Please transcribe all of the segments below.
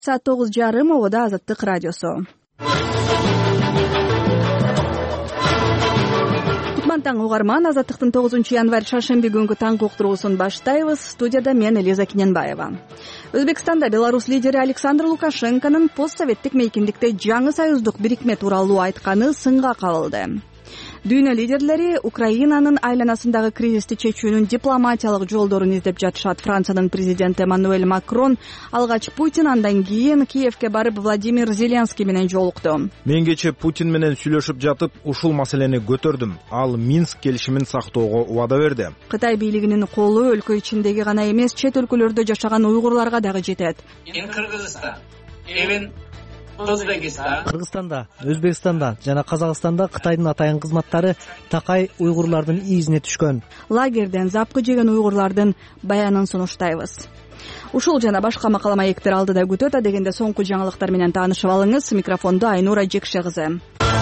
Saat 9:30 Обода Азаттык радиосу. Кутман угарман, Азаттыктын 9-январь шаршемби күнгү таңкы уктуруусун баштайбыз. Студияда мен Элиза Киненбаева. Өзбекстанда Беларусь лидери Александр Лукашенконун постсоветтик мейкиндикте жаңы союздук бирикме тууралуу айтканы сынга кабылды. Дүйнө лидерлери Украинанын айланасындагы кризисти чечүүнүн дипломатиялык жолдорун издеп жатышат. Франциянын президенти Эммануэль Макрон алгач Путин, андан кийин Киевке барып Владимир Зеленский менен жолукту. Мен кечээ Путин менен сүйлөшүп жатып, ушул маселени көтөрдүм. Ал Минск келишимин сактоого убада берди. Кытай бийлигинин колу өлкө ичиндеги гана эмес, чет өлкөлөрдө жашаган уйгурларга дагы жетет. Кыргызстанда, Өзбекстанда жана Казакстанда Кытайдын атайын кызматтары такай уйгурлардын изине түшкөн. Лагерден запкы жеген уйгурлардын баянын сунуштайбыз. Ушул жана башка макала маектер алдыда күтөт. Дегенде соңку жаңылыктар менен таанышып алыңыз. Микрофондо Айнура Жекше кызы.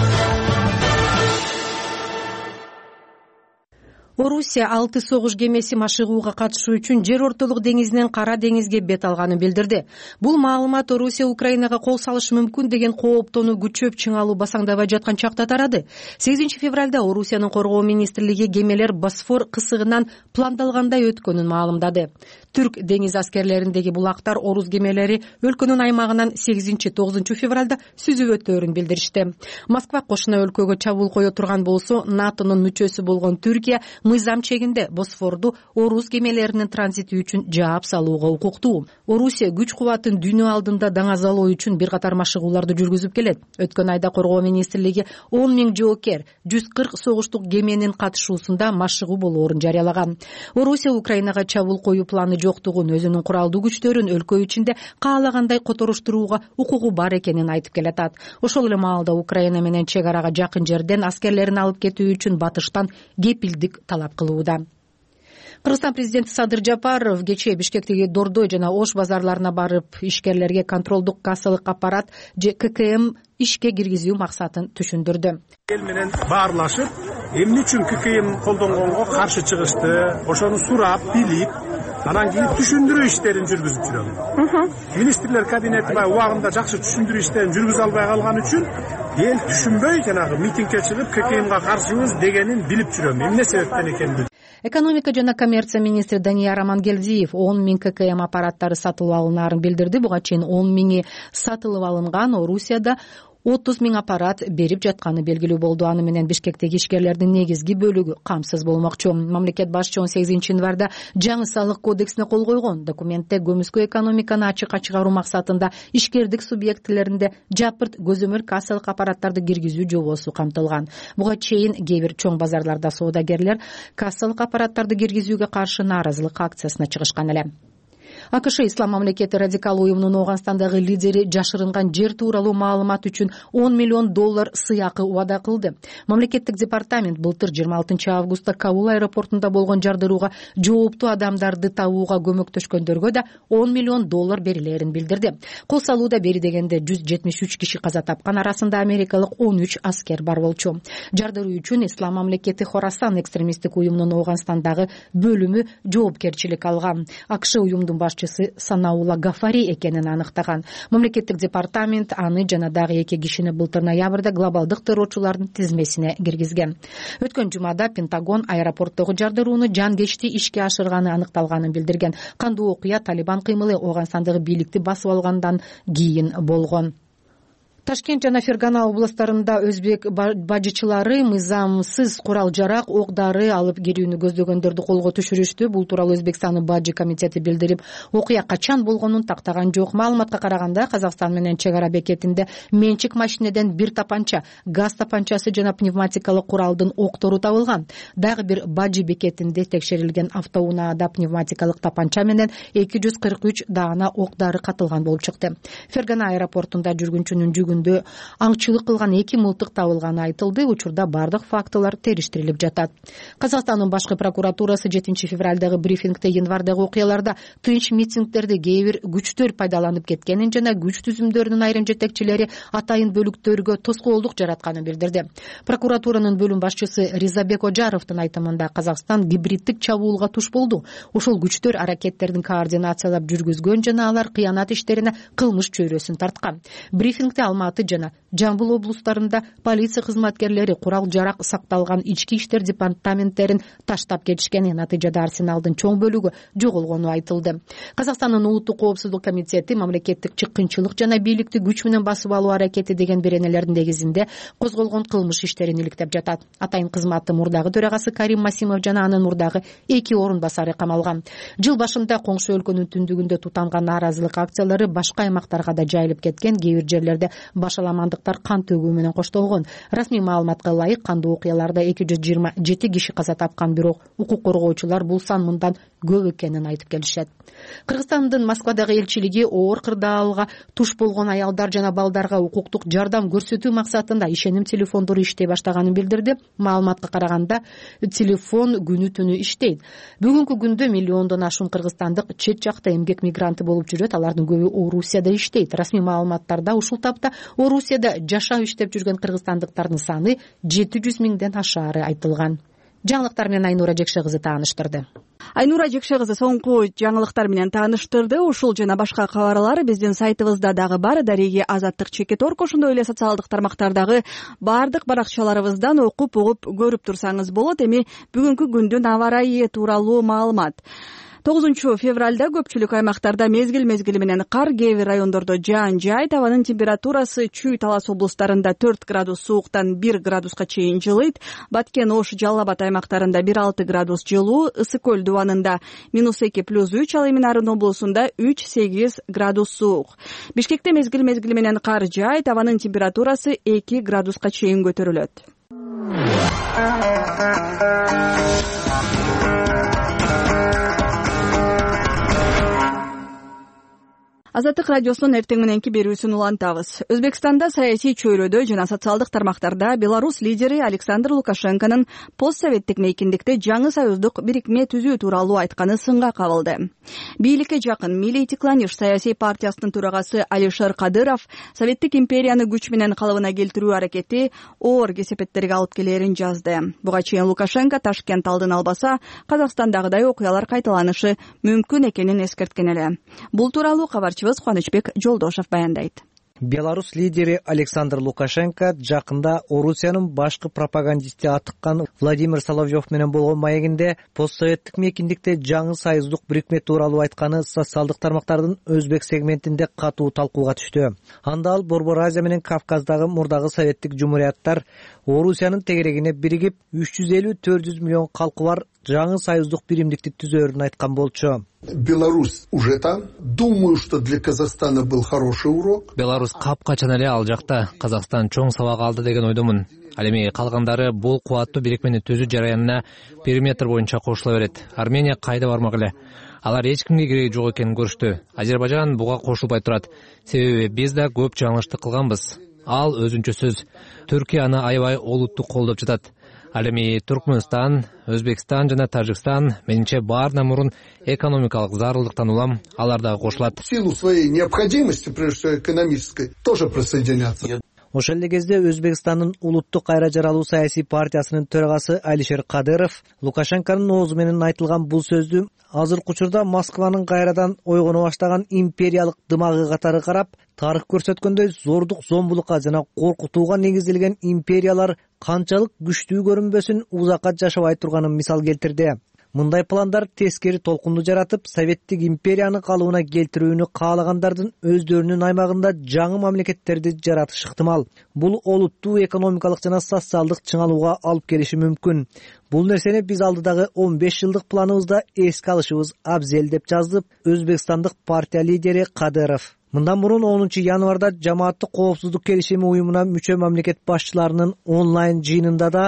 Орусия 6 согуш кемеси машыгууга катышуу үчүн жер ортолук деңизинен Кара деңизге бет алганын билдирди. Бул маалымат Орусия Украинага кол салышы мүмкүн деген кооптонуу күчөп чыңалуу басаңдабай жаткан чакта тарады. 8 февралда Орусиянын коргоо министрлиги кемелер Босфор кысыгынан пландалгандай өткөнүн маалымдады. Түрк деңиз аскерлериндеги булактар орус кемелери өлкөнүн аймагынан 8-9 февралда сүзүп өтөөрүн билдиришти. Москва кошуна өлкөгө чабуул кое турган болсо, НАТОнун мүчөсү болгон Түркия мыйзам чегинде Босфорду орус кемелеринин транзити үчүн жаап салууга укуктуу. Орусия күч кубатын дүйнө алдында даңазалоо үчүн бир катар машыгууларды жүргүзүп келет. Өткөн айда коргоо министрлиги 10 000 жоокер 140 согуштук кеменин катышуусунда машыгуу болоорун жарыялаган. Орусия Украинага чабуул коюу планы жоктугун, өзүнүн куралдуу күчтөрүн өлкө ичинде каалагандай которуштурууга укугу бар экенин айтып келатат. Ошол эле маалда Украина менен чек арага жакын жерден аскерлерин алып кетүү үчүн батыштан кепилдик талап кылууда. Кыргызстан президенти Садыр Жапаров кечээ Бишкектеги Дордой жана Ош базарларына барып, ишкерлерге контролдук кассалык аппарат же ККМ ишке киргизүү максатын түшүндүрдү. Эл менен баарлашып, эмне үчүн ККМ колдонгонго каршы чыгышты, ошону сурап, билип, анан кийин түшүндүрүү иштерин жүргүзүп жүрөм. Министрлер кабинети убагында жакшы түшүндүрүү иштерин жүргүзө албай калган үчүн эл түшүнбөй жанагы митингге чыгып ККМга каршыбыз дегенин билип жүрөм. Эмне себептен экенин. Экономика жана коммерция министри Дания Рамангелдиев 10 000 ККМ аппараттары сатылып алынаарын билдирди. Буга чейин 10 000 сатылып алынган. Орусияда 30 000 аппарат берип жатканы белгилүү болду. Аны менен Бишкектеги ишкерлердин негизги бөлүгү камсыз болмокчу. Мамлекет башчысы 18 январда жаңы салык кодексине кол койгон. Документте көмүскө экономиканы ачыкка чыгаруу максатында ишкердик субъектилеринде жапырт көзөмөл кассалык аппараттарды киргизүү жобосу камтылган. Буга чейин кээ бир чоң базарларда соодагерлер кассалык аппараттарды киргизүүгө каршы нааразылык акциясына чыгышкан эле. АКШ Ислам мамлекети радикал уюмунун Ооганстандагы лидери жашырынган жер тууралуу маалымат үчүн $10 миллион сыйакы убада кылды. Мамлекеттик департамент былтыр 26 августта Кабул аэропортунда болгон жардырууга жооптуу адамдарды табууга көмөктөшкөндөргө да $10 миллион берилерин билдирди. Кол салууда бери дегенде 173 киши каза тапкан, арасында америкалык 13 аскер бар болчу. Жардыруу үчүн Ислам мамлекети Хорасан экстремисттик уюмунун Ооганстандагы бөлүмү жоопкерчилик алган. АКШ уюмдун башчысы Санаула Гафари экенин аныктаган. Мамлекеттик департамент аны жана дагы 2 кишини былтыр ноябрда глобалдык террорчулардын тизмесине киргизген. Өткөн жумада Пентагон аэропорттогу жардырууну жанкечти ишке ашырганы аныкталганын билдирген. Кандуу окуя Талибан кыймылы Ооганстандагы бийликти басып алгандан кийин болгон. Ташкент жана Фергана областарында өзбек бажычылары мыйзамсыз курал-жарак, ок-дары алып кирүүнү көздөгөндөрдү колго түшүрүштү. Бул тууралуу Өзбекстандын бажы комитети билдирип, окуя качан болгонун тактаган жок. Маалыматка караганда, Казакстан менен чек ара бекетинде менчик машинеден бир тапанча, газ тапанчасы жана пневматикалык куралдын октору табылган. Дагы бир бажы бекетинде текшерилген автоунаада пневматикалык тапанча менен 243 даана ок-дары катылган болуп чыкты. Фергана аэропортунда жүргүнчүнүн жүгүн өлкөсүндө аңчылык кылган 2 мылтык табылганы айтылды. Учурда бардык фактылар териштирилип жатат. Казакстандын башкы прокуратурасы 7 февралдагы брифингде январдагы окуяларда тынч митингдерди кээ бир күчтөр пайдаланып кеткенин жана күч түзүмдөрүнүн айрым жетекчилери атайын бөлүктөргө тоскоолдук жаратканын билдирди. Прокуратуранын бөлүм башчысы Ризабек Ожаровдун айтымында Казакстан гибриддик чабуулга туш болду. Ушул күчтөр аракеттердин координациялап жүргүзгөн жана алар кыянат иштерине кылмыш чөйрөсүн тарткан. Брифингде Алматы жана Жамбыл облустарында полиция кызматкерлери курал-жарак сакталган ички иштер департаменттерин таштап кетишкени, натыйжада арсеналдын чоң бөлүгү жоголгону айтылды. Казакстандын улуттук коопсуздук комитети мамлекеттик чыккынчылык жана бийликти күч менен басып алуу аракети деген беренелердин негизинде козголгон кылмыш иштерин иликтеп жатат. Атайын кызматтын мурдагы төрагасы Карим Масимов жана анын мурдагы 2 орун басары камалган. Жыл башында коңшу өлкөнүн түндүгүндө тутанган нааразылык акциялары башка аймактарга да жайылып кеткен. Кээ бир жерлерде башаламандыктар кан төгүү менен коштолгон. Расмий маалыматка ылайык кандуу окуяларда 227 киши каза тапкан, бирок укук коргоочулар бул сан мындан көп экенин айтып келишет. Кыргызстандын Москвадагы элчилиги оор кырдаалга туш болгон аялдар жана балдарга укуктук жардам көрсөтүү максатында ишеним телефондору иштей баштаганын билдирди. Маалыматка караганда, телефон күнү түнү иштейт. Бүгүнкү күндө миллиондон ашуун кыргызстандык чет жакта эмгек мигранты болуп жүрөт. Алардын көбү Орусияда иштейт. Расмий маалыматтарда ушул тапта Орусияда жашап иштеп жүргөн кыргызстандыктардын саны 700 миңден ашаары айтылган. Жаңылыктар менен Айнура Жекше кызы тааныштырды. Айнура Жекше кызы соңку жаңылыктар менен тааныштырды. Ушул жана башка кабарлар биздин сайтыбызда дагы бар. Дареги Азаттык Чекит.org, ошондой эле социалдык тармактардагы бардык баракчаларыбыздан окуп угуп көрүп турсаңыз болот. Эми бүгүнкү күндүн аба ырайы тууралуу маалымат. 9 февралда көпчүлүк аймактарда мезгил менен кар, кээ бир райондордо жаан жайт. Абанын температурасы Чүй, Талас облустарында 4 градус сууктан 1 градуска чейин жылыйт. Баткен, Ош, Жалал Абад аймактарында 1-6 градус жылуу, Ысык көл дубанында -2 + 3, ал эми Нарын облусунда 3-8 градус суук. Бишкекте мезгил менен кар жайт. Абанын температурасы 2 градуска чейин көтөрүлөт. Азаттык радиосунун эртең мененки берүүсүн улантабыз. Өзбекстанда саясий чөйрөдө жана социалдык тармактарда Беларусь лидери Александр Лукашенконун постсоветтик мейкиндикте жаңы союздук бирикме түзүү тууралуу айтканы сынга кабылды. Бийликке жакын Милли Тикланиш саясий партиясынын төрагасы Алишер Кадыров Советтик империяны күч менен калыбына келтирүү аракети оор кесепеттерге алып келерин жазды. Буга чейин Лукашенко Ташкент алдын албаса, Казакстандагыдай окуялар кайталанышы мүмкүн экенин эскерткен эле. Бул тууралуу кабарчыбыз Кубанычбек Жолдошов баяндайт. Беларусь лидери Александр Лукашенко жакында Орусиянын башкы пропагандисти атыккан Владимир Соловьев менен болгон маегинде постсоветтик мейкиндикте жаңы союздук бирикме тууралуу айтканы социалдык тармактардын өзбек сегментинде катуу талкууга түштү. Анда ал Борбор Азия менен Кавказдагы мурдагы советтик жумурияттар Орусиянын тегерегине биригип 350-400 миллион калкы бар жаңы союздук биримдикти түзөөрүн айткан болчу. Беларусь уже там. Думаю, что для Казахстана был хороший урок. Беларусь капкачан эле ал жакта. Казакстан чоң сабак алды деген ойдомун. Ал эми калгандары бул кубаттуу бирикмени түзүү жараянына периметр боюнча кошула берет. Армения кайда бармак эле. Алар эч кимге кереги жок экенин көрүштү. Азербайжан буга кошулбай турат. Себеби биз да көп жаңылыштык кылганбыз. Ал өзүнчө сөз. Түркия аны аябай олуттуу колдоп жатат. Ал эми Туркменстан, Өзбекстан жана Тажикстан менимче баарынан мурун экономикалык зарылдыктан улам алар дагы кошулат. В силу своей необходимости, прежде всего экономической, тоже присоединятся. Ошол эле кезде Өзбекстандын улуттук кайра жаралуу саясий партиясынын төрагасы Алишер Кадыров Лукашенконун оозу менен айтылган бул сөздү азыркы учурда Москванын кайрадан ойгоно баштаган империялык дымагы катары карап, тарых көрсөткөндөй зордук, зомбулукка жана коркутууга негизделген империялар канчалык күчтүү көрүнбөсүн узакка жашабай турганын мисал келтирди. Мындай пландар тескери толкунду жаратып, Советтик империяны калыбына келтирүүнү каалагандардын өздөрүнүн аймагында жаңы мамлекеттерди жаратышы ыктымал. Бул олуттуу экономикалык жана социалдык чыңалууга алып келиши мүмкүн. Бул нерсени биз алдыдагы 15 жылдык планыбызда эске алышыбыз абзел, деп жазды Өзбекстандык партия лидери Кадыров. Мындан мурун 10 январда Жамааттык коопсуздук келишими уюмуна мүчө мамлекет башчыларынын онлайн жыйынында да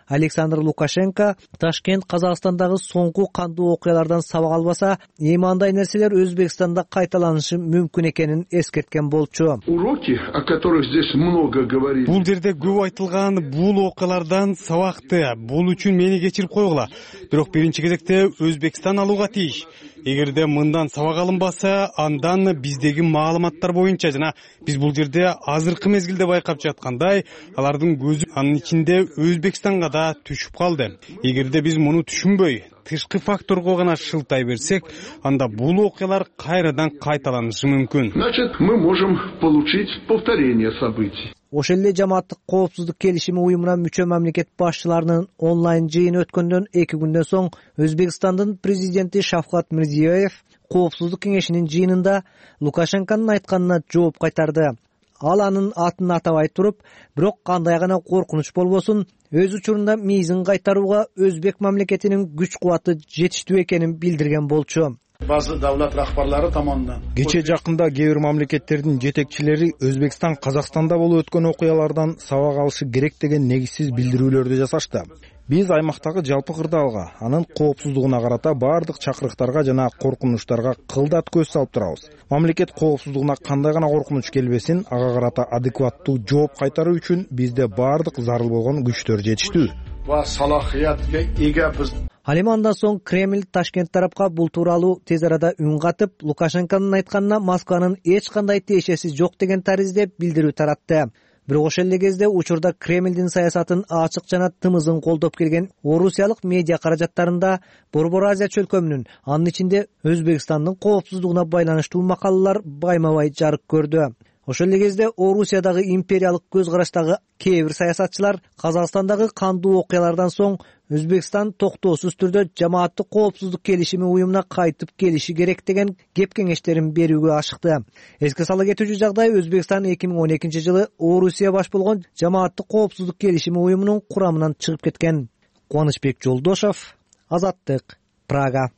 Александр Лукашенко Ташкент Казакстандагы соңку кандуу окуялардан сабак албаса, эми андай нерселер Өзбекстанда кайталанышы мүмкүн экенин эскерткен болчу. Уроки, о которых здесь много говорили. Бул жерде көп айтылган бул окуялардан сабакты бул үчүн мени кечирип койгула. Бирок биринчи кезекте Өзбекстан алууга тийиш. Эгерде мындан сабак алынбаса, андан биздеги маалыматтар боюнча жана биз бул жерде азыркы мезгилде байкап жаткандай, алардын көзү анын ичинде Өзбекстанга да түшүп калды. Эгерде биз муну түшүнбөй, тышкы факторго гана шылтай берсек, анда бул окуялар кайрадан кайталанышы мүмкүн. Значит, мы можем получить повторение событий. Ошол эле жамааттык коопсуздук келишими уюмуна мүчө мамлекет башчыларынын онлайн жыйыны өткөндөн 2 күндөн соң Өзбекстандын президенти Шавкат Мирзиёев коопсуздук кеңешинин жыйынында Лукашенконун айтканына жооп кайтарды. Ал анын атын атабай туруп, бирок кандай гана коркунуч болбосун, өз учурунда мийизин кайтарууга Өзбек мамлекетинин күч-кубаты жетиштүү экенин билдирген болчу. Bazı davlat rahbarları tomonidan Кече жакында кээ бир мамлекеттердин жетекчилери Өзбекстан Казакстанда болуп өткөн окуялардан сабак алышы керек деген негизсиз билдирүүлөрдү жасашты. Биз аймактагы жалпы кырдаалга, анын коопсуздугуна карата бардык чакырыктарга жана коркунучтарга кылдат көз салып турабыз. Мамлекет коопсуздугуна кандай гана коркунуч келбесин, ага карата адекваттуу жооп кайтаруу үчүн бизде бардык зарыл болгон күчтөр жетиштүү. va salohiyatga ega biz. Ал эми андан соң Кремль Ташкент тарапка бул тууралуу тез арада үн катып, Лукашенконун айтканына Москванын эч кандай тиешеси жок деген таризде билдирүү таратты. Бирок ошол эле кезде учурда Кремлдин саясатын ачык жана тымызын колдоп келген орусиялык медиа каражаттарында Борбор Азия чөлкөмүнүн, анын ичинде Өзбекстандын коопсуздугуна байланыштуу макалалар байма-бай жарык көрдү. Ошол эле кезде Орусиядагы империялык көз караштагы кээ бир саясатчылар Казакстандагы кандуу окуялардан соң Өзбекстан токтоосуз түрдө жамааттык коопсуздук келишими уюмуна кайтып келиши керек деген кеп кеңештерин берүүгө ашыкты. Эске сала кетүүчү жагдай, Өзбекстан 2012 жылы Орусия баш болгон жамааттык коопсуздук келишими уюмунун курамынан чыгып кеткен. Кубанычбек Жолдошов, Азаттык, Прага.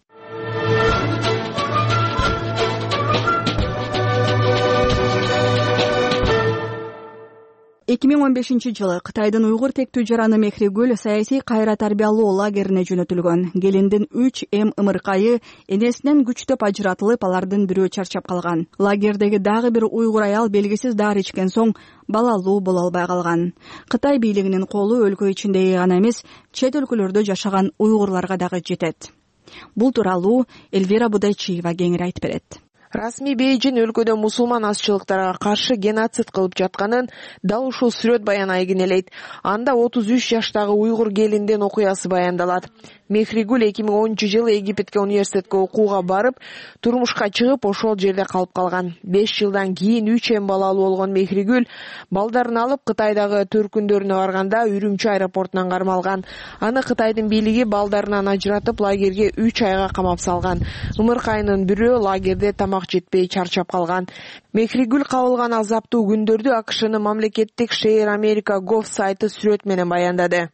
2015 жылы Кытайдын уйгур тектүү жараны Мехригүл саясий кайра тарбиялоо лагерине жөнөтүлгөн. Келиндин 3 ымыркайы энесинен күчтөп ажыратылып, алардын бирөө чарчап калган. Лагердеги дагы бир уйгур аял белгисиз дары ичкен соң балалуу боло албай калган. Кытай бийлигинин колу өлкө ичиндеги гана эмес, чет өлкөлөрдө жашаган уйгурларга дагы жетет. Бул тууралуу Эльвира Будайчиева кеңири айтып берет. Расмий Бейжин өлкөдө мусулман азчылыктарга каршы геноцид кылып жатканын дал ушул сүрөт баянай кинелейт. Анда 33 жаштагы уйгур келиндин окуясы баяндалат. Мехригүл 2010 жылы Египетке университетке окууга барып, турмушка чыгып, ошол жерде калып калган. 5 жылдан кийин 3 балалуу болгон Мехригүл балдарын алып Кытайдагы төркүндөрүнө барганда Үрүмчү аэропортунан кармалган. Аны Кытайдын бийлиги балдарынан ажыратып лагерге 3 айга камап салган. Ымыркайынын бирөө лагерде тамак жетпей чарчап калган. Мехригүл кабылган азаптуу күндөрдү АКШнын мамлекеттик Share America Gov сайты сүрөт менен баяндады.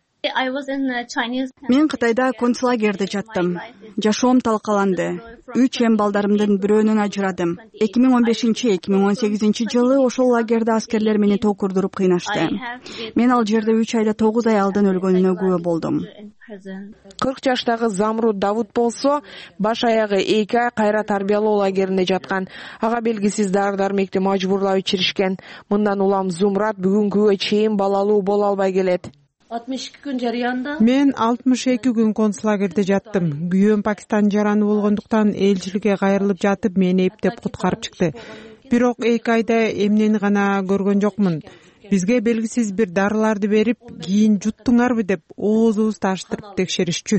Мен Кытайда концлагерде жаттым. Жашоом талкаланды. 3 балдарымдын бирөөнөн ажырадым. 2015-2018 жылы ошол лагерде аскерлер мени токурдуруп кыйнашты. Мен ал жерде 3 айда 9 аялдын өлгөнүнө күбө болдум. 40 жаштагы Замруд Давуд болсо, баш аягы 2 ай кайра тарбиялоо лагеринде жаткан. Ага белгисиз дары-дармекти мажбурлап ичиришкен. Мындан улам Зумрат бүгүнкүгө чейин балалуу боло албай келет. 62 күн жарыянда. Мен 62 күн концлагерде жаттым. Күйөөм Пакистан жараны болгондуктан элчиликке кайрылып жатып, мени эптеп куткарып чыкты. Бирок 2 айда эмнени гана көргөн жокмун. Бизге белгисиз бир дарыларды берип, кийин жуттуңарбы деп оозубузду ачтырып текшеришчү.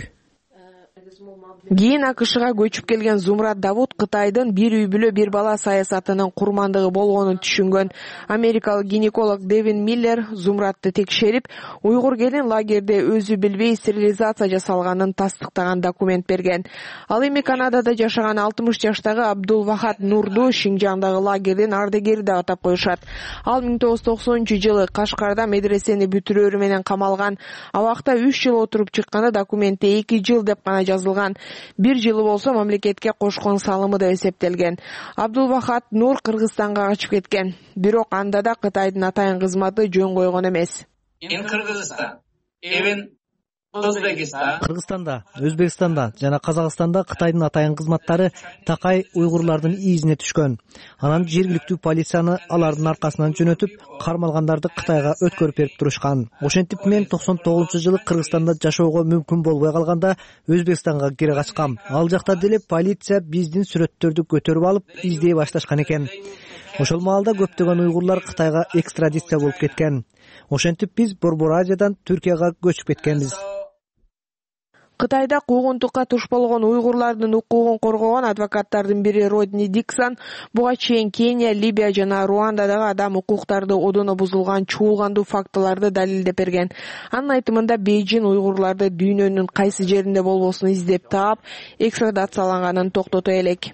Кийин АКШга көчүп келген Зумрат Давуд Кытайдын бир үй бүлө бир бала саясатынын курмандыгы болгонун түшүнгөн. Америкалык гинеколог Девин Миллер Зумратты текшерип, уйгур келин лагерде өзү билбей стерилизация жасалганын тастыктаган документ берген. Ал эми Канадада жашаган 60 жаштагы Абдул Вахат Нурду Шинжаңдагы лагердин ардагери деп атап коюшат. Ал 1990 жылы Кашкарда медресени бүтүрөөрү менен камалган. Абакта 3 жыл отуруп чыкканы документте 2 жыл деп гана жазылган. 1 жылы болсо мамлекетке кошкон салымы деп эсептелген. Абдул Вахат Нур Кыргызстанга качып кеткен. Бирок анда да Кытайдын атайын кызматы жөн койгон эмес. In Kyrgyzstan, even Кыргызстанда, Өзбекстанда жана Казакстанда Кытайдын атайын кызматтары такай уйгурлардын изине түшкөн. Анан жергиликтүү полицияны алардын аркасынан жөнөтүп, кармалгандарды Кытайга өткөрүп берип турушкан. Ошентип мен 99-жылы Кыргызстанда жашоого мүмкүн болбой калганда Өзбекстанга кире качкам. Ал жакта деле полиция биздин сүрөттөрдү көтөрүп алып, издей башташкан экен. Ошол маалда көптөгөн уйгурлар Кытайга экстрадиция болуп кеткен. Ошентип биз Борбор Азиядан Түркияга көчүп кеткенбиз. Кытайда куугунтукка туш болгон уйгурлардын укугун коргогон адвокаттардын бири Родни Диксон буга чейин Кения, Либия жана Руандадагы адам укуктарды одоно бузулган чуулгандуу фактыларды далилдеп берген. Анын айтымында Бейжин уйгурларды дүйнөнүн кайсы жеринде болбосун издеп таап, экстрадацияланганын токтото элек.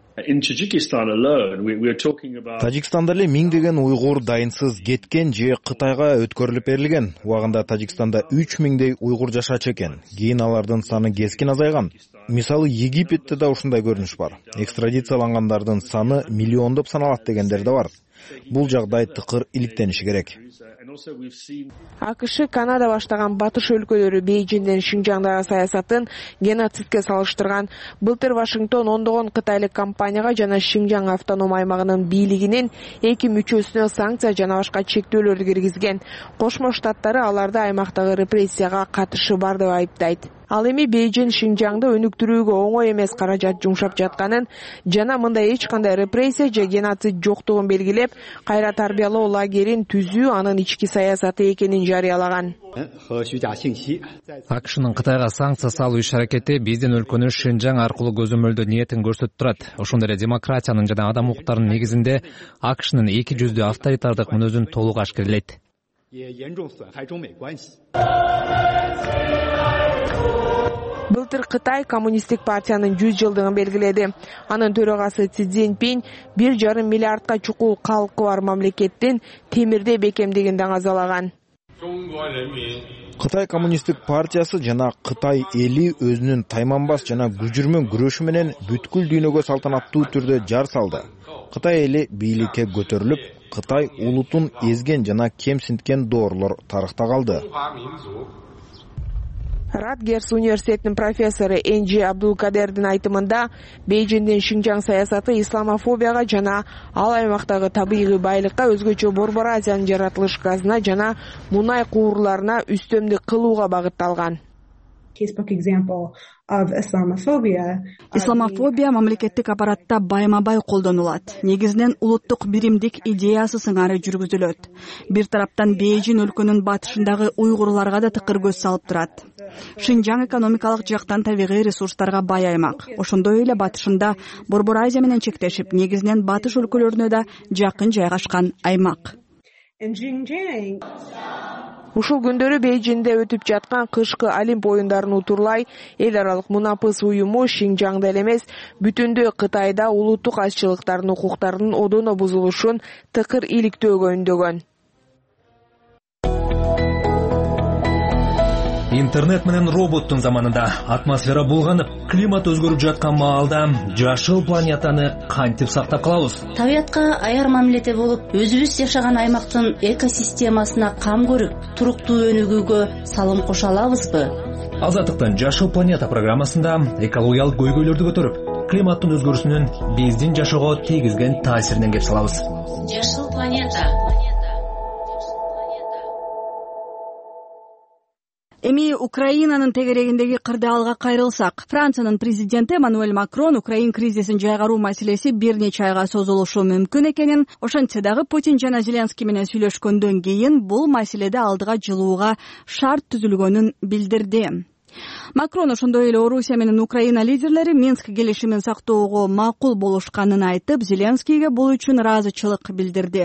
Тажикстанда эле миңдеген уйгур дайынсыз кеткен же Кытайга өткөрүлүп берилген. Убагында Тажикстанда 3000дей уйгур жашачу экен. Кийин алардын саны кескин азайган. Мисалы Египетте да ушундай көрүнүш бар. Экстрадициялангандардын саны миллиондоп саналат дегендер да бар. Бул жагдай тыкыр иликтениши керек. АКШ, Канада баштаган батыш өлкөлөрү Бейжинден Шинжаңдагы саясатын геноцидке салыштырган. Былтыр Вашингтон ондогон кытайлык компанияга жана Шинжаң автоном аймагынын бийлигинин 2 мүчөсүнө санкция жана башка чектөөлөрдү киргизген. Кошмо Штаттары аларды аймактагы репрессияга катышы бар деп айыптайт. Ал эми Бейжин Шинжаңды өнүктүрүүгө оңой эмес каражат жумшап жатканын жана мындай эч кандай репрессия же геноцид жоктугун белгилеп, кайра тарбиялоо лагерин түзүү анын ички саясаты экенин жарыялаган. АКШнын Кытайга санкция салуу иш-аракети биздин өлкөнү Шинжаң аркылуу көзөмөлдөө ниетин көрсөтүп турат. Ошондой эле демократиянын жана адам укуктарынын негизинде АКШнын эки жүздүү авторитардык мүнөзүн толук ашкерлейт. Былтыр Кытай коммунисттик партиянын 100 жылдыгын белгиледи. Анын төрагасы Си Цзиньпин 1,5 миллиардка чукул калкы бар мамлекеттин темирдей бекемдигин даңазалаган. Кытай коммунисттик партиясы жана Кытай эли өзүнүн тайманбас жана күжүрмөн күрөшү менен бүткүл дүйнөгө салтанаттуу түрдө жар салды. Кытай эли бийликке көтөрүлүп, Кытай улутун эзген жана кемсинткен доорлор тарыхта калды. Радгерс университетинин профессору Энджи Абдулкадердин айтымында Бейжиндин Шинжаң саясаты исламофобияга жана ал аймактагы табигый байлыкка, өзгөчө Борбор Азиянын жаратылыш газына жана мунай куурларына үстөмдүк кылууга багытталган. Исламофобия мамлекеттик аппаратта байма-бай колдонулат. Негизинен улуттук биримдик идеясы сыңары жүргүзүлөт. Бир тараптан Бейжин өлкөнүн батышындагы уйгурларга да тыкыр көз салып турат. Шинжаң экономикалык жактан табигый ресурстарга бай аймак. Ошондой эле батышында Борбор Азия менен чектешип, негизинен батыш өлкөлөрүнө да жакын жайгашкан аймак. Ушул күндөрү Бейжинде өтүп жаткан кышкы Олимп оюндарын утурлай эл аралык мунапыс уюму Шинжаңда эле эмес, бүтүндөй Кытайда улуттук азчылыктардын укуктарынын одоно бузулушун тыкыр иликтөөгө үндөгөн. Интернет менен роботтун заманында атмосфера булганып, климат өзгөрүп жаткан маалда жашыл планетаны кантип сактап калабыз? Табиятка аяр мамиледе болуп, өзүбүз жашаган аймактын экосистемасына кам көрүп, туруктуу өнүгүүгө салым кошо алабызбы? Азаттыктын Жашыл планета программасында экологиялык көйгөйлөрдү көтөрүп, климаттын өзгөрүүсүнүн биздин жашоого тийгизген таасиринен кеп салабыз. Жашыл планета. Эми Украинанын тегерегиндеги кырдаалга кайрылсак, Франциянын президенти Эммануэль Макрон Украин кризисин жайгаруу маселеси бир нече айга созулушу мүмкүн экенин, ошентсе дагы Путин жана Зеленский менен сүйлөшкөндөн кийин бул маселеде алдыга жылууга шарт түзүлгөнүн билдирди. Макрон ошондой эле Орусия менен Украина лидерлери Минск келишимин сактоого макул болушканын айтып, Зеленскийге бул үчүн ыраазычылык билдирди.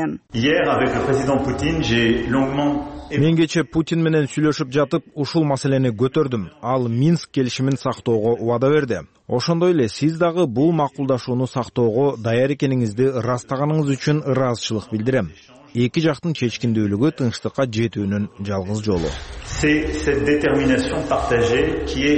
Мен кече Путин менен сүйлөшүп жатып, ушул маселени көтөрдүм. Ал Минск келишимин сактоого убада берди. Ошондой эле сиз дагы бул макулдашууну сактоого даяр экениңизди ырастаганыңыз үчүн ыраазычылык билдирем. Эки жактын чечкиндүүлүгү тынчтыкка жетүүнүн жалгыз жолу.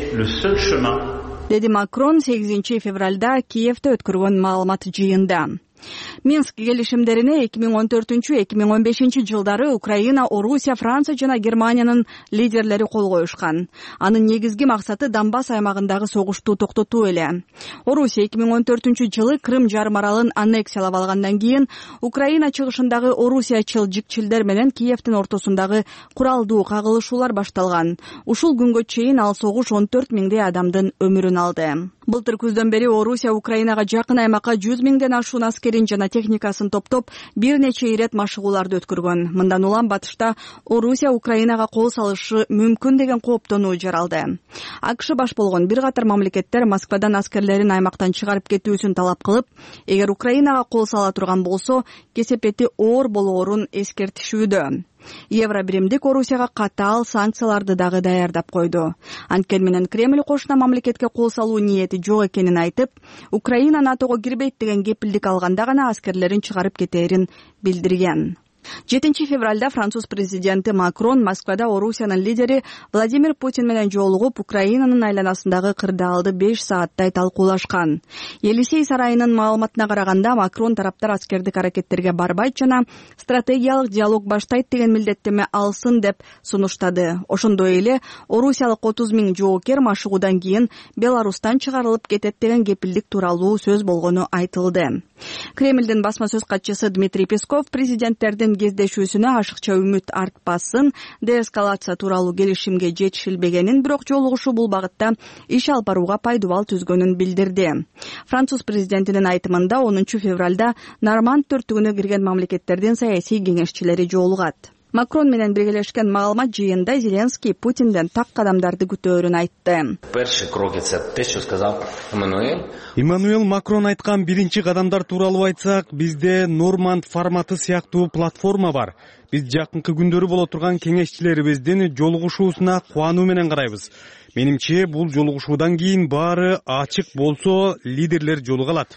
Деди Макрон 8 февралда Киевде өткөргөн маалымат жыйында. Минск келишимдерине 2014-2015 жылдары Украина, Орусия, Франция жана Германиянын лидерлери кол коюшкан. Анын негизги максаты Донбасс аймагындагы согушту токтотуу эле. Орусия 2014-жылы Крым жарым аралын аннексиялап алгандан кийин Украина чыгышындагы орусиячыл жикчилдер менен Киевдин ортосундагы куралдуу кагылышуулар башталган. Ушул күнгө чейин ал согуш 14 миңдей адамдын өмүрүн алды. Былтыр күздөн бери Орусия Украинага жакын аймакка 100 миңден ашуун аскерин жана техникасын топтоп, бир нече ирет машыгууларды өткөргөн. Мындан улам батышта Орусия Украинага кол салышы мүмкүн деген кооптонуу жаралды. АКШ баш болгон бир катар мамлекеттер Москвадан аскерлерин аймактан чыгарып кетүүсүн талап кылып, эгер Украинага кол сала турган болсо, кесепети оор болоорун эскертишүүдө. Евробиримдик Орусияга катаал санкцияларды дагы даярдап койду. Анткени менен Кремль кошуна мамлекетке кол салуу ниети жок экенин айтып, Украина НАТОго кирбейт деген кепилдик алганда гана аскерлерин чыгарып кетээрин билдирген. 7 февралда француз президенти Макрон Москвада Орусиянын лидери Владимир Путин менен жолугуп, Украинанын айланасындагы кырдаалды 5 сааттай талкуулашкан. Елисей сарайынын маалыматына караганда, Макрон тараптар аскердик аракеттерге барбайт жана стратегиялык диалог баштайт деген милдеттеме алсын деп сунуштады. Ошондой эле орусиялык 30 миң жоокер машыгуудан кийин Беларустан чыгарылып кетет деген кепилдик тууралуу сөз болгону айтылды. Кремлдин басма сөз катчысы Дмитрий Песков президенттердин кездешүүсүнө ашыкча үмүт артпасын, деэскалация тууралуу келишимге жетишилбегенин, бирок жолугушуу бул багытта иш алып барууга пайдубал түзгөнүн билдирди. Француз президентинин айтымында 10 февралда Норманд төртүгүнө кирген мамлекеттердин саясий кеңешчилери жолугат. Макрон менен биргелешкен маалымат жыйында Зеленский Путинден так кадамдарды күтөөрүн айтты. Эммануэл Макрон айткан биринчи кадамдар тууралуу айтсак, бизде Норманд форматы сыяктуу платформа бар. Биз жакынкы күндөрү боло турган кеңешчилерибиздин жолугушуусуна кубануу менен карайбыз. Менимче, бул жолугушуудан кийин баары ачык болсо, лидерлер жолуга алат.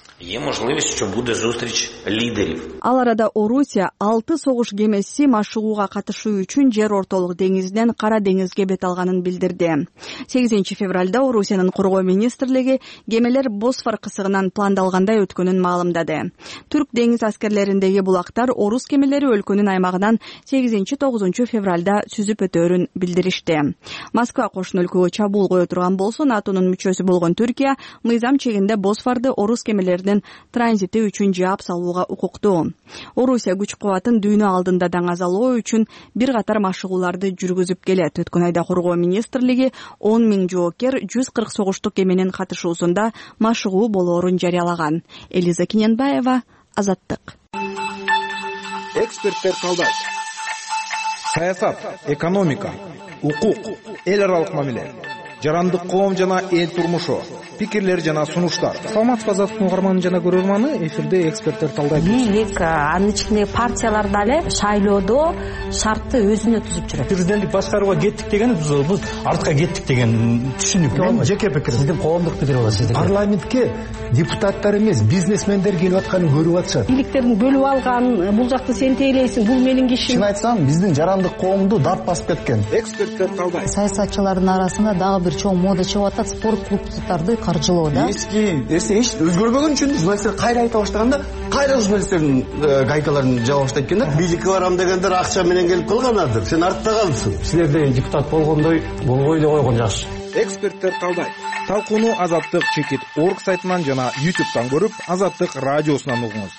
Ал арада Орусия 6 согуш кемеси машыгууга катышуу үчүн жер ортолук деңизден Кара деңизге бет алганын билдирди. 8 февралда Орусиянын коргоо министрлиги кемелер Босфор кысыгынан пландалгандай өткөнүн маалымдады. Түрк деңиз аскерлериндеги булактар орус кемелери өлкөнүн аймагынан 8-9 февралда сүзүп өтөөрүн билдиришти. Москва кошун өлкөгө чабуул кое турган болсо, НАТОнун мүчөсү болгон Түркия мыйзам чегинде Босфорду орус кемелеринин транзити үчүн жаап салууга укуктуу. Орусия күч кубатын дүйнө алдында даңазалоо үчүн бир катар машыгууларды жүргүзүп келет. Өткөн айда коргоо министрлиги 10 миң жоокер 140 согуштук кеменин катышуусунда машыгуу болоорун жарыялаган. Элиза Киненбаева, Азаттык. Эксперттер талдайт. Саясат, экономика, укук, эл аралык мамиле, жарандык коом жана эл турмушу, пикирлер жана сунуштар. Саламатсызбы Азаттыктын угарманы жана көрөрманы, эфирде эксперттер талдайт. Бийлик, анын ичинде партиялар дагы шайлоодо шартты өзүнө түзүп жүрөт. Президенттик башкарууга кеттик деген биз артка кеттик деген түшүнүк. Мен жеке пикирим. Сиздин коомдук пикир болот сиздин. Парламентке депутаттар эмес, бизнесмендер келип атканын көрүп атышат. Бийликтердин бөлүп алган, бул жакты сен тейлейсиң, бул менин кишим. Чын айтсам, биздин жарандык коомду дарт басып кеткен. Эксперттер талдайт. Саясатчылардын арасында дагы бир чоң мода чыгып атат, спорт клубдарды каржылоо да. Эч өзгөрбөгөн үчүн журналисттер кайра айта баштаганда, кайра журналисттердин гайкаларын жаба баштайт экен да. Бийликке барам дегендер акча менен келип калганадыр. Сен артта калдың. Силерде депутат болгондой болбой эле койгон жакшы. Эксперттер талдайт. Талкууну Азаттык чекит орг сайтынан жана YouTube'дан көрүп, Азаттык радиосунан угуңуз.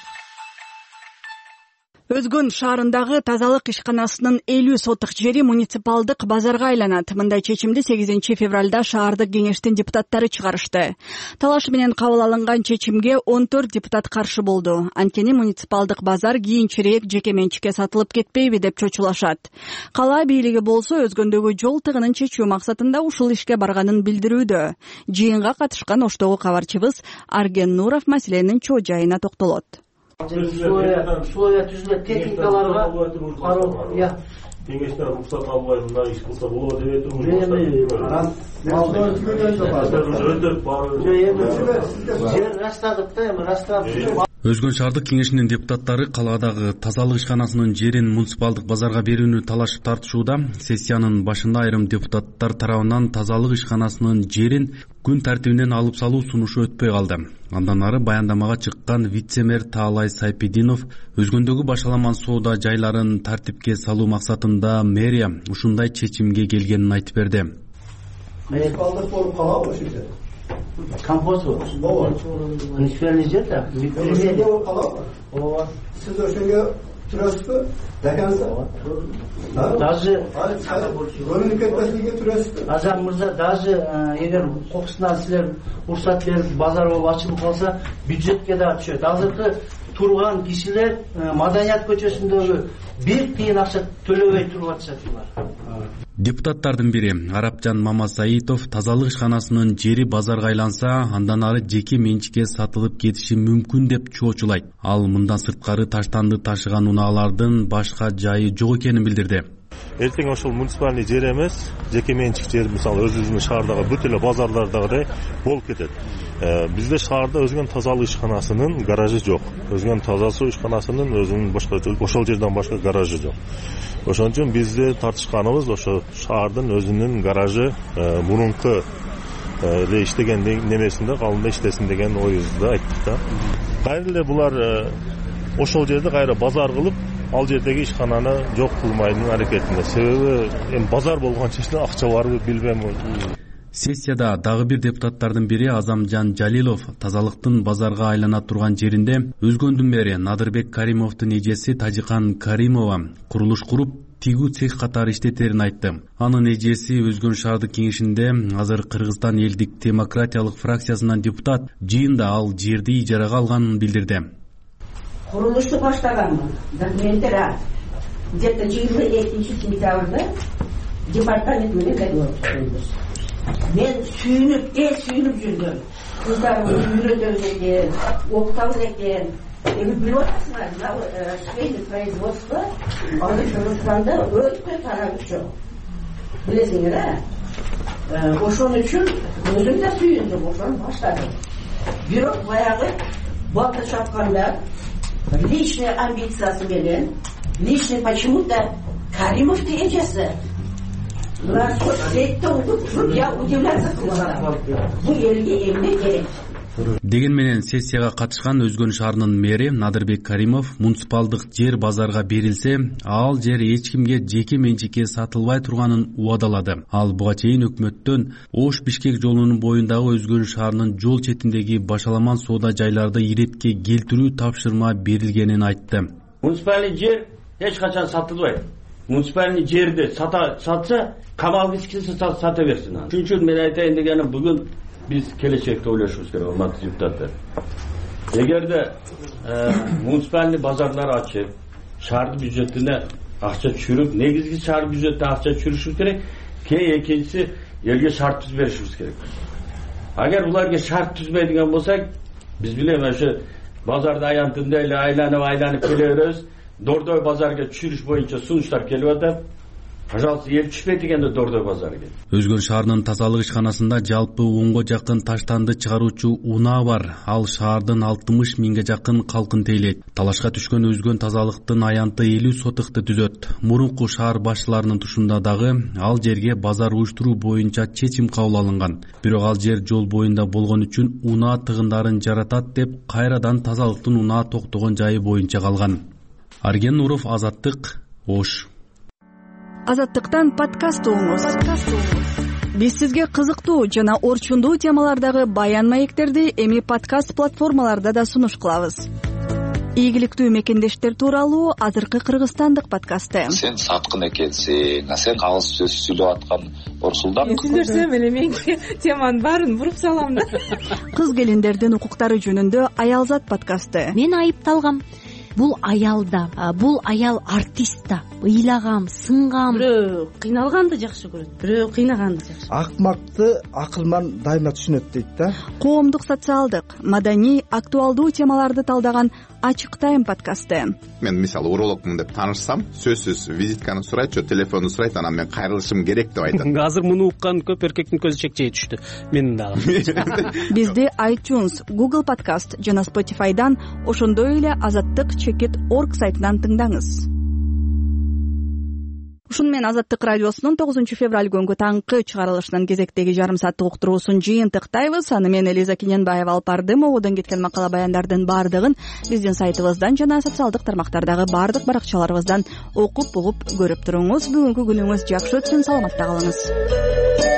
Өзгөн шаарындагы тазалык ишканасынын 50 сотук жери муниципалдык базарга айланат. Мындай чечимди 8 февралда шаардык кеңештин депутаттары чыгарышты. Талаш менен кабыл алынган чечимге 14 депутат каршы болду. Анткени муниципалдык базар кийинчерээк жеке менчикке сатылып кетпейби деп чочулашат. Кала бийлиги болсо өзгөндөгү жол тыгынын чечүү максатында ушул ишке барганын билдирүүдө. Жыйынга катышкан Оштогу кабарчыбыз Арген Нуров маселенин чоо жайына токтолот. Условия түзүлөт, техникаларга кароо, кеңештер уруксат албай мындай иш кылса болот деп турмуш. Жер раштадык да, эми раштап Өзгөн шаардык кеңешинин депутаттары калаадагы тазалык ишканасынын жерин муниципалдык базарга берүүнү талашып тартышууда. Сессиянын башында айрым депутаттар тарабынан тазалык ишканасынын жерин күн тартибинен алып салуу сунушу өтпөй калды. Андан ары баяндамага чыккан вице-мэр Таалай Сайпидинов өзгөндөгү башаламан соода жайларын тартипке салуу максатында мэрия ушундай чечимге келгенин айтып берди. Муниципалдык болуп калабы ошол жерде? Компост муниципальный жер да. Siz o'shanga turasizmi? Даже o'rinib ketmasligiga turasizmi? Azam Mirza, даже эгер кокусунан силер уруксат берип базар болуп ачылып калса, бюджетке да түшөт. Азыркы турган кишилер Маданият көчөсүндөгү 1 тиын акча төлөбөй туруп атышат булар. Депутаттардын бири Арапжан Мамасаитов тазалык ишканасынын жери базарга айланса, андан ары жеке менчикке сатылып кетиши мүмкүн деп чоочулайт. Ал мындан сырткары таштанды ташыган унаалардын башка жайы жок экенин билдирди. Эртең ошол муниципальный жер эмес, жеке менчик жер, мисалы өзүбүздүн шаардагы бүт эле базарлардагыдай болуп кетет. Бизде шаарда өзгөн тазалык ишканасынын гаражы жок. Өзгөн таза суу ишканасынын өзүнүн башка ошол жерден башка гаражы жок. Ошон үчүн бизде тартышканыбыз ошо шаардын өзүнүн гаражы мурунку эле иштеген немесинде калында иштесин деген оюбузду айттык да. Кайра эле булар ошол жерде кайра базар кылып, ал жердеги ишкананы жок кылмайдын аракетинде. Себеби базар болгон жерде акча барбы билбейм. Сессияда дагы бир депутаттардын бири Азамжан Жалилов тазалыктын базарга айлана турган жеринде өзгөндүн мэри Надырбек Каримовдун эжеси Тажикан Каримова курулуш куруп, тигүү цех катары иштетерин айтты. Анын эжеси Өзгөн шаардык кеңешинде азыр Кыргызстан элдик демократиялык фракциясынан депутат, жыйында ал жерди ижарага алганын билдирди. Курулушту баштаганмын. Документтер где-то 22-сентябрда департамент менен договордуш. Мен сүйүнүп жүрдүм. Кыздарымды үйрөтөбүз экен, октабыз экен. Эми билип атасыңар, швейный производство Кыргызстанда өтө тарагычы. Билесиңер, ошон үчүн өзүм да сүйүндүм, ошону баштадым. Бирок баягы балта чапканда личный амбициясы менен, личный почему-то Каримовдун эжеси. Я удивляться кылам. Бул элге эмне керек? Деген менен сессияга катышкан Өзгөн шаарынын мэри Надырбек Каримов муниципалдык жер базарга берилсе, ал жер эч кимге жеке менчикке сатылбай турганын убадалады. Ал буга чейин өкмөттөн Ош-Бишкек жолунун боюндагы Өзгөн шаарынын жол четиндеги башаламан соода жайларды иретке келтирүү тапшырма берилгенин айтты. Муниципальный жер эч качан сатылбайт. Муниципальный жерди сатса, камалгычкысы сата берсин. Чүн үчүн мен айтайын дегеним, бүгүн биз келечекте ойлошубуз керек, урматтуу депутаттар. Эгерде муниципальный базарлар ачып, шаар бюджетине акча түшүрүп, негизги шаар бюджетине акча түшүрүшүбүз керек, экинчиси элге шарт түзүп беришибиз керек. Агер буларга шарт түзбөйдүгөн болсак, биз билем ошо базарды аянтында эле айланып келе беребиз. Дордой базарга түшүрүш боюнча сунуштар келип атат. Пожалуйста, ел түшпөй дегенде Дордой базарга. Өзгөн шаарынын тазалык ишканасында жалпы 10го жакын таштанды чыгаруучу унаа бар. Ал шаардын 60 миңге жакын калкын тейлейт. Талашка түшкөн Өзгөн тазалыктын аянты 50 сотыкты түзөт. Мурунку шаар башчыларынын тушунда дагы ал жерге базар уюштуруу боюнча чечим кабыл алынган. Бирок ал жер жол боюнда болгон үчүн унаа тыгындарын жаратат деп кайрадан тазалыктын унаа токтогон жайы боюнча калган. Арген Нуров, Азаттык, Ош. Азаттыктан подкаст угуңуз. Биз сизге кызыктуу жана орчундуу темалардагы баян маектерди эми подкаст платформаларда да сунуш кылабыз. Ийгиликтүү мекендештер тууралуу азыркы кыргызстандык подкасты. Сен саткын экенсиң, сен кагыз сөз сүйлөп аткан Орсулдан. Сүйлөсөм эле мен теманын баарын буруп салам да. Кыз келиндердин укуктары жөнүндө Аялзат подкасты. Мен айыпталгам. Бул аялда, бул аял артист да. Ыйлагам, сынгам. Бирөө кыйналганды жакшы көрөт, бирөө кыйнаганды жакшы. Акмакты акылман дайыма түшүнөт дейт да. Коомдук, социалдык, маданий, актуалдуу темаларды талдаган Ачык Тайм подкасты. Мен мисалы урологмун деп таанышсам, сөзсүз визитканы сурайт, же телефонду сурайт, анан мен кайрылышым керек деп айтат. Азыр муну уккан көп эркектин көзү чекчей түштү. Менин дагы. Бизди iTunes, Google Podcast жана Spotify'дан, ошондой эле azattik.org сайтынан тыңдаңыз. Ушун менен Азаттык радиосунун 9 февраль күнгү таңкы чыгарылышынын кезектеги жарым сааттык уктуруусун жыйынтыктайбыз. Аны мен Элиза Киненбаева алып бардым. Ободон кеткен макала баяндардын бардыгын биздин сайтыбыздан жана социалдык тармактардагы бардык баракчаларыбыздан окуп угуп көрүп туруңуз. Бүгүнкү күнүңүз жакшы өтсүн, саламатта калыңыз.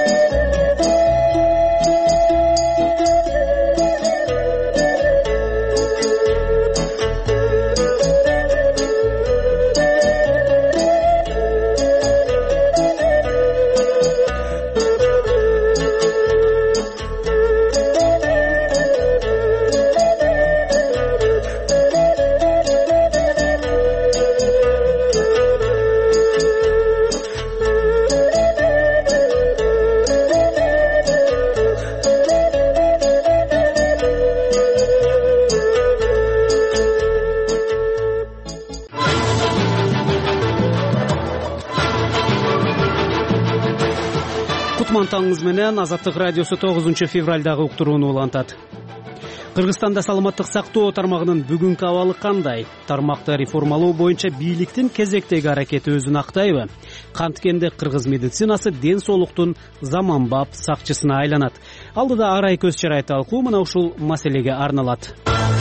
Таңыңыз менен Азаттык радиосу 9 февралдагы уктурууну улантат. Кыргызстанда саламаттык сактоо тармагынын бүгүнкү абалы кандай? Тармакты реформалоо боюнча бийликтин кезектеги аракети өзүн актайбы? Канткенде кыргыз медицинасы ден соолуктун заманбап сакчысына айланат. Алдыда арай көз чарай талкуу мына ушул маселеге арналат.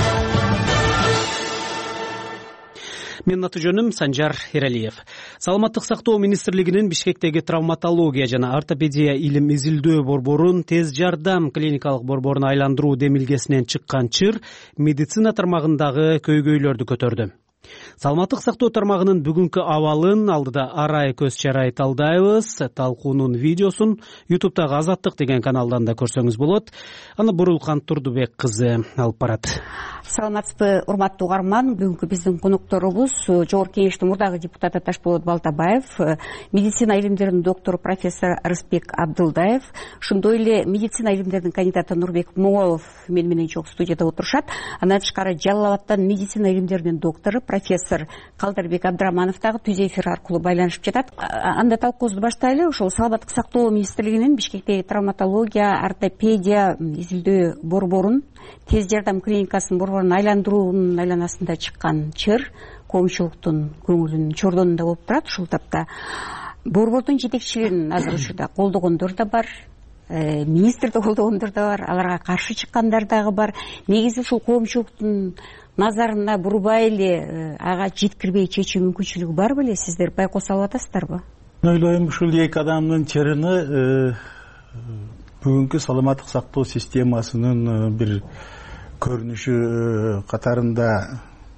Менин аты жөнүм Санжар Эралиев. Саламаттык сактоо министрлигинин Бишкектеги травматология жана ортопедия илим изилдөө борборун тез жардам клиникалык борборуна айландыруу демилгесинен чыккан чыр медицина тармагындагы көйгөйлөрдү көтөрдү. Саламаттык сактоо тармагынын бүгүнкү абалын алдыда арай көз чарай талдайбыз. Талкуунун видеосун YouTube'дагы Азаттык деген каналдан да көрсөңүз болот. Аны Бурулкан Турдубек кызы алып барат. Саламатсызбы, урматтуу угарман. Бүгүнкү биздин конокторубуз Жогорку Кеңештин мурдагы депутаты Ташболот Балтабаев, медицина илимдеринин доктору профессор Рысбек Абдылдаев, ошондой эле медицина илимдеринин кандидаты Нурбек Моңолов мен менен чогуу студияда отурушат. Андан тышкары Жалал Абадтан медицина илимдеринин доктору профессор Калдарбек Абдыраманов дагы түз эфир аркылуу байланышып жатат. Анда талкуубузду баштайлы. Ошол саламаттык сактоо министрлигинин Бишкектеги травматология, ортопедия изилдөө борборун тез жардам клиникасынын борборун айландыруунун айланасында чыккан чыр коомчулуктун көңүлүн чордонунда болуп турат. Ушул тапта борбордун жетекчилерин азыр учурда колдогондор да бар, министрди колдогондор да бар, аларга каршы чыккандар дагы бар. Негизи ушул коомчулуктун назарына бурбай эле ага жеткирбей чечүү мүмкүнчүлүгү бар беле? Сиздер байкоосо алып атасыздарбы? Мен ойлойм, ушул эки адамдын чырыны бүгүнкү саламаттык сактоо системасынын бир көрүнүшү катарында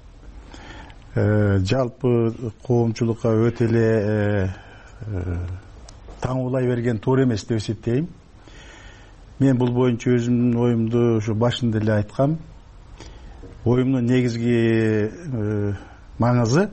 жалпы коомчулукка өтө эле таңуулай берген туура эмес деп эсептейм. Мен бул боюнча өзүмдүн оюмду ушу башында эле айткам. Оюмдун негизги маңызы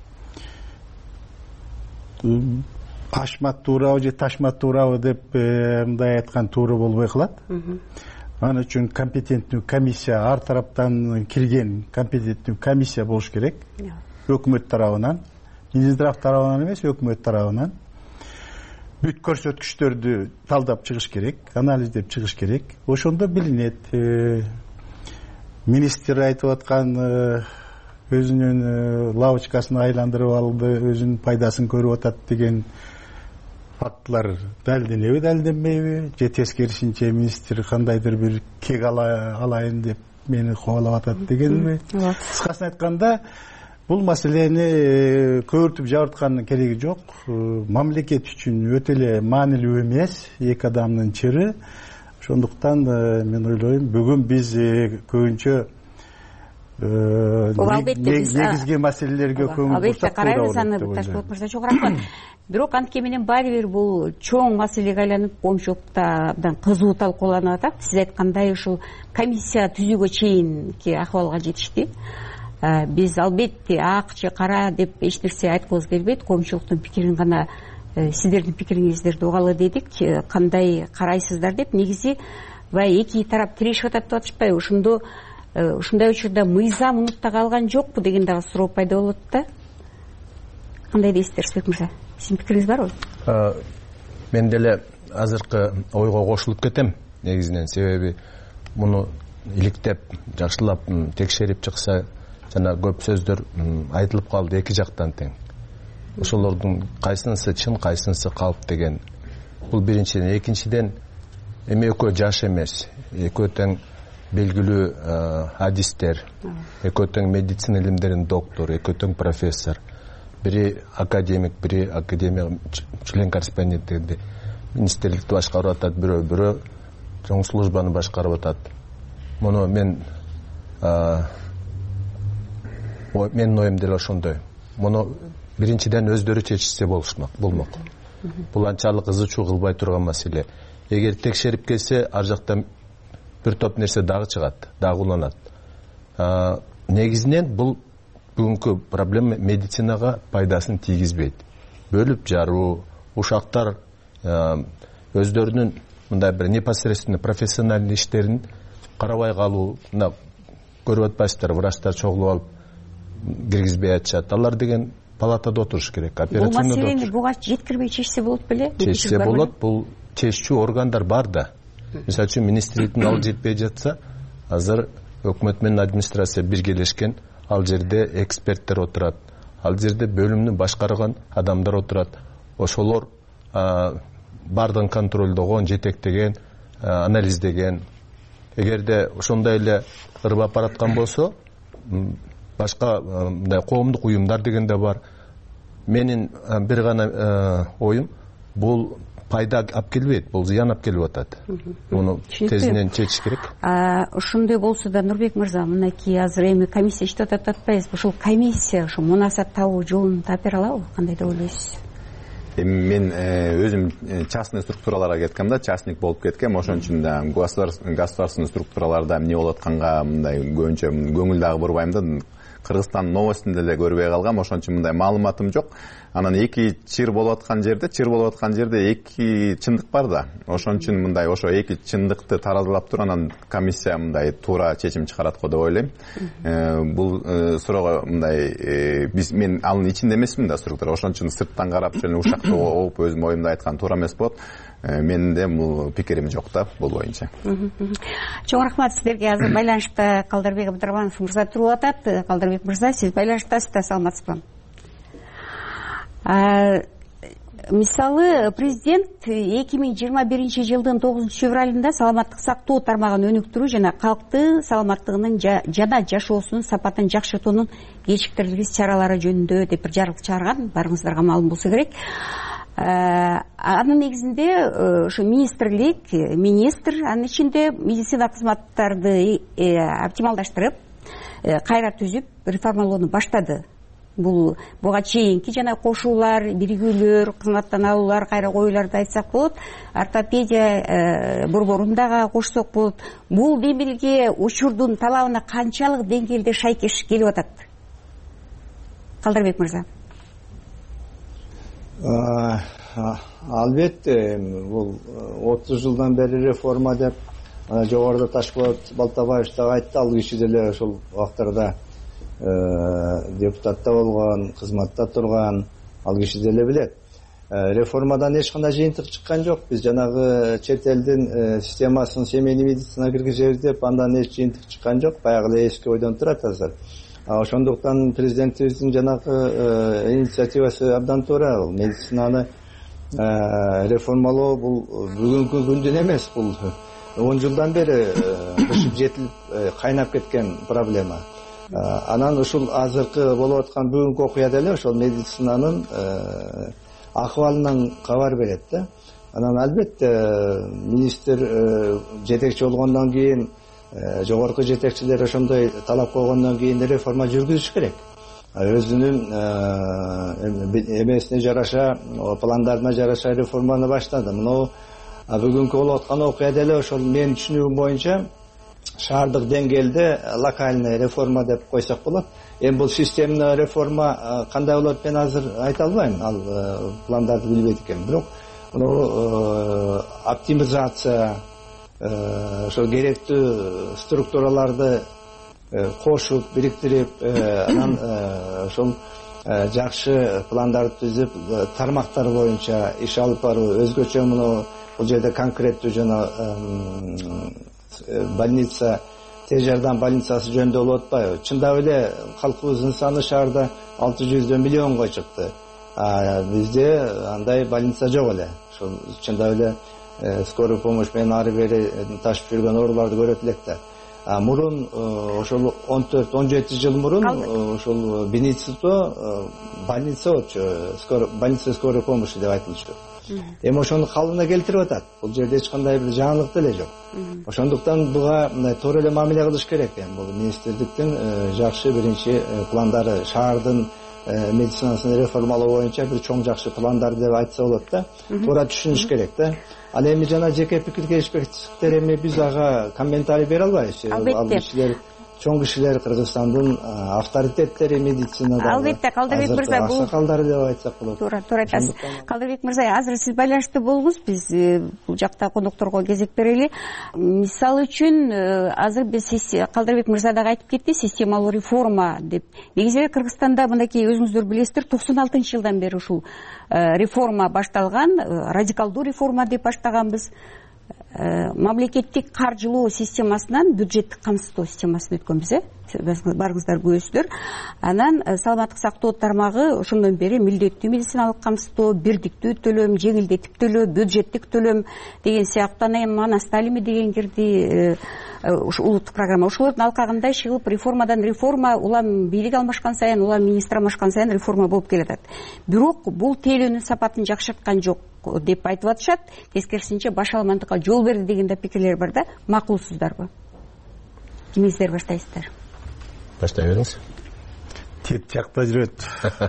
ашмат туурабы же ташмат туурабы деп мындай айткан туура болбой калат. Аны үчүн компетенттүү комиссия, ар тараптан кирген компетенттүү комиссия болуш керек. Өкмөт тарабынан, Минздрав тарабынан эмес, өкмөт тарабынан бүт көрсөткүчтөрдү талдап чыгыш керек, анализдеп чыгыш керек. Ошондо билинет. Министр айтып аткан өзүнүн лавочкасын айландырып алды, өзүнүн пайдасын көрүп атат деген фактылар далилденеби, далилденбейби? Же тескерисинче министр кандайдыр бир кек алайын деп мени кубалап атат дегенби? Кыскасын айтканда, бул маселени көөртүп жабырткандын кереги жок. Мамлекет үчүн өтө эле маанилүү эмес эки адамдын чыры. Ошондуктан мен ойлойм, бүгүн биз көбүнчө негизги маселелерге көңүл бурсак карайбыз. Аны Ташболот мырза чоң рахмат. Бирок антке менен баары бир бул чоң маселеге айланып коомчулукта абдан кызуу талкууланып атат. Сиз айткандай ушул комиссия түзүүгө чейинки акыбалга жетишти. Биз албетте ак же кара деп эч нерсе айткыбыз келбейт. Коомчулуктун пикирин гана сиздердин пикириңиздерди угалы дедик. Кандай карайсыздар деп. Негизи баягы эки тарап тирешип атат деп атышпайбы? Ошондо ушундай учурда мыйзам унутта калган жокпу деген дагы суроо пайда болот да. Кандай дейсиздер, Рысбек мырза? Сиздин пикириңиз барбы? Мен деле азыркы ойго кошулуп кетем негизинен, себеби муну иликтеп жакшылап текшерип чыкса жана көп сөздөр айтылып калды эки жактан тең. Ошолордун кайсынысы чын, кайсынысы калп деген. Бул биринчиден. Экинчиден, эми экөө жаш эмес, экөө тең белгилүү адистер, экөө тең медицина илимдеринин доктору, экөө тең профессор. Бири академик, бири академия член корреспонденти, министрликти башкарып атат, бирөө чоң службаны башкарып атат. Муну менин оюм деле ошондой. Муну биринчиден өздөрү чечишсе болмок. Бул анчалык ызы чуу кылбай турган маселе. Эгер текшерип келсе, ар жактан бир топ нерсе дагы чыгат, дагы уланат. Негизинен бул бүгүнкү проблема медицинага пайдасын тийгизбейт. Бөлүп жаруу, ушактар өздөрүнүн мындай бир непосредственно профессиональный иштерин карабай калуу, мына көрүп атпайсыздар, врачтар чогулуп алып киргизбей атышат. Алар деген палатада отуруш керек, операционда. Бул маселени буга жеткирбей чечсе болот беле? Чечсе болот, бул чечүүчү органдар бар да. Мисалы үчүн министрликтин ал жетпей жатса, азыр өкмөт менен администрация биргелешкен, ал жерде эксперттер отурат, ал жерде бөлүмдү башкарган адамдар отурат. Ошолор бардын контролдогон, жетектеген, анализдеген. Эгерде ошондой эле ырбап бараткан болсо, башка мындай коомдук уюмдар деген да бар. Менин бир гана оюм, бул пайда алып келбейт, бул зыян алып келип атат. Муну тезинен чечиш керек. Ошондой болсо да, Нурбек мырза, мынакей азыр эми комиссия иштеп атат атпайбызбы? Ушул комиссия ушу мунасат табуу жолун таптыра алабы? Кандай деп ойлойсуз? Мен өзүм частный структураларга кеткем да, частник болуп кеткем. Ошон үчүн да государственный структураларда эмне болуп атканга мындай көбүнчө көңүл дагы бурбайм да. Кыргызстан новостун деле көрбөй калгам, ошон үчүн мындай маалыматым жок. Анан эки чыр болуп аткан жерде эки чындык бар да. Ошон үчүн мындай ошо эки чындыкты таразылап туруп анан комиссия мындай туура чечим чыгарат го деп ойлойм. Бул суроого мындай мен анын ичинде эмесмин да структура. Ошон үчүн сырттан карап жана ушакты оуп өзүм оюмду айткан туура эмес болот. Менин де бул пикирим жок да бул боюнча. Чоң рахмат сиздерге. Азыр байланышта Калдарбек Абдрахманов мырза туруп атат. Калдарбек мырза, сиз байланыштасыз да, саламатсызбы? Мисалы, президент 2021 жылдын 9 февралында саламаттык сактоо тармагын өнүктүрүү жана калкты саламаттыгынын жана жашоосунун сапатын жакшыртуунун кечиктирилгис чаралары жөнүндө деп бир жарык чыгарган, барыңыздарга маалым болсо керек. Анын негизинде ошо министр анын ичинде медицина кызматтарды оптималдаштырып, кайра түзүп, реформалоону баштады. Буга чейинки жана кошуулар, биригүүлөр, кызматтан алуулар, кайра коюуларды айтсак болот, ортопедия борборун дагы кошсок болот. Бул демилге учурдун талабына канчалык деңгээлде шайкеш келип атат? Калдарбек мырза. Албетте, бул 30 жылдан бери реформа деп жогоруда Ташполот Балтабаев да айтты, ал киши деле ошол убактарда депутатта болгон, кызматта турган, ал киши деле билет. Реформадан эч кандай жыйынтык чыккан жок. Биз жанагы чет элдин системасын семейный медицина киргизебиз деп андан эч жыйынтык чыккан жок. Баягы эле эски ойдон турат азыр. Ошондуктан президентибиздин жанагы инициативасы абдан туура. Медицинаны реформалоо бул бүгүнкү күндүн эмес, бул 10 жылдан бери бышып жетилип кайнап кеткен проблема. Анан ушул азыркы болуп аткан бүгүнкү окуя деле ошол медицинанын акыбалынан кабар берет да. Анан албетте министр жетекчи болгондон кийин, жогорку жетекчилер ошондой талап койгондон кийин реформа жүргүзүш керек. Өзүнүн эмесине жараша, пландарына жараша реформаны баштады. Мына бүгүнкү болуп аткан окуя деле ошол менин түшүнүгүм боюнча шаардык деңгээлде локальный реформа деп койсок болот. Эми бул системный реформа кандай болот мен азыр айта албайм, ал пландарды билбейт экенмин. Бирок оптимизация, ошол керектүү структураларды кошуп бириктирип анан ошол жакшы пландарды түзүп тармактар боюнча иш алып баруу өзгөчө муну бул жерде конкреттүү жана больница тез жардам больницасы жөнүндө болуп атпайбы? Чындап эле калкыбыздын саны шаарда 600 миллионго чыкты. Бизде андай больница жок эле. Ошол чындап эле скорый помощь менен ары бери ташып жүргөн ооруларды көрөт элек да. Мурун ошол 14-17 жыл мурун ошол Бенецито больница болчу, больница скорой помощи деп айтылчу. Эми ошону калыбына келтирип атат. Бул жерде эч кандай бир жаңылык деле жок. Ошондуктан буга мындай туура эле мамиле кылыш керек. Эми бул министрликтин жакшы биринчи пландары, шаардын медицинасын реформалоо боюнча бир чоң жакшы пландар деп айтса болот да. Туура түшүнүш керек да. Ал эми жана жеке пикир келишпестиктер эми биз ага комментарий бере албайбыз. Ал кишилер чоң кишилер Кыргызстандын авторитеттери медицинада. Албетте, Калдыбек мырза, бул аксакалдары деп айтсак болот. Туура айтасыз. Калдыбек мырза, азыр сиз байланыштуу болуңуз, биз бул жакта конокторго кезек берели. Мисалы үчүн азыр биз Калдыбек мырза дагы айтып кетти, системалуу реформа деп. Негизи Кыргызстанда мынакей өзүңүздөр билесиздер, 96-жылдан бери ушул реформа башталган, радикалдуу реформа деп баштаганбыз. Мамлекеттик каржылоо системасынан бюджеттик камсыздоо системасына өткөнбүз, барыңыздар көрөсүздөр. Анан саламаттык сактоо тармагы ошондон бери милдеттүү медициналык камсыздоо, бирдиктүү төлөм, жеңилдетип төлөө, бюджеттик төлөм деген сыяктуу анан Сталими деген кирди, улуттук программа. Ошолордун алкагында иш кылып реформадан реформа, улам бийлик алмашкан сайын, улам министр алмашкан сайын реформа болуп келатат. Бирок бул тейлөөнүн сапатын жакшырткан жок деп айтып атышат. Тескерисинче башаламандыкка жол берди деген да пикирлер бар да. Макулсуздарбы? Кимиңиздер баштайсыздар? Баштай бериңиз. Тет жакта жүрөт.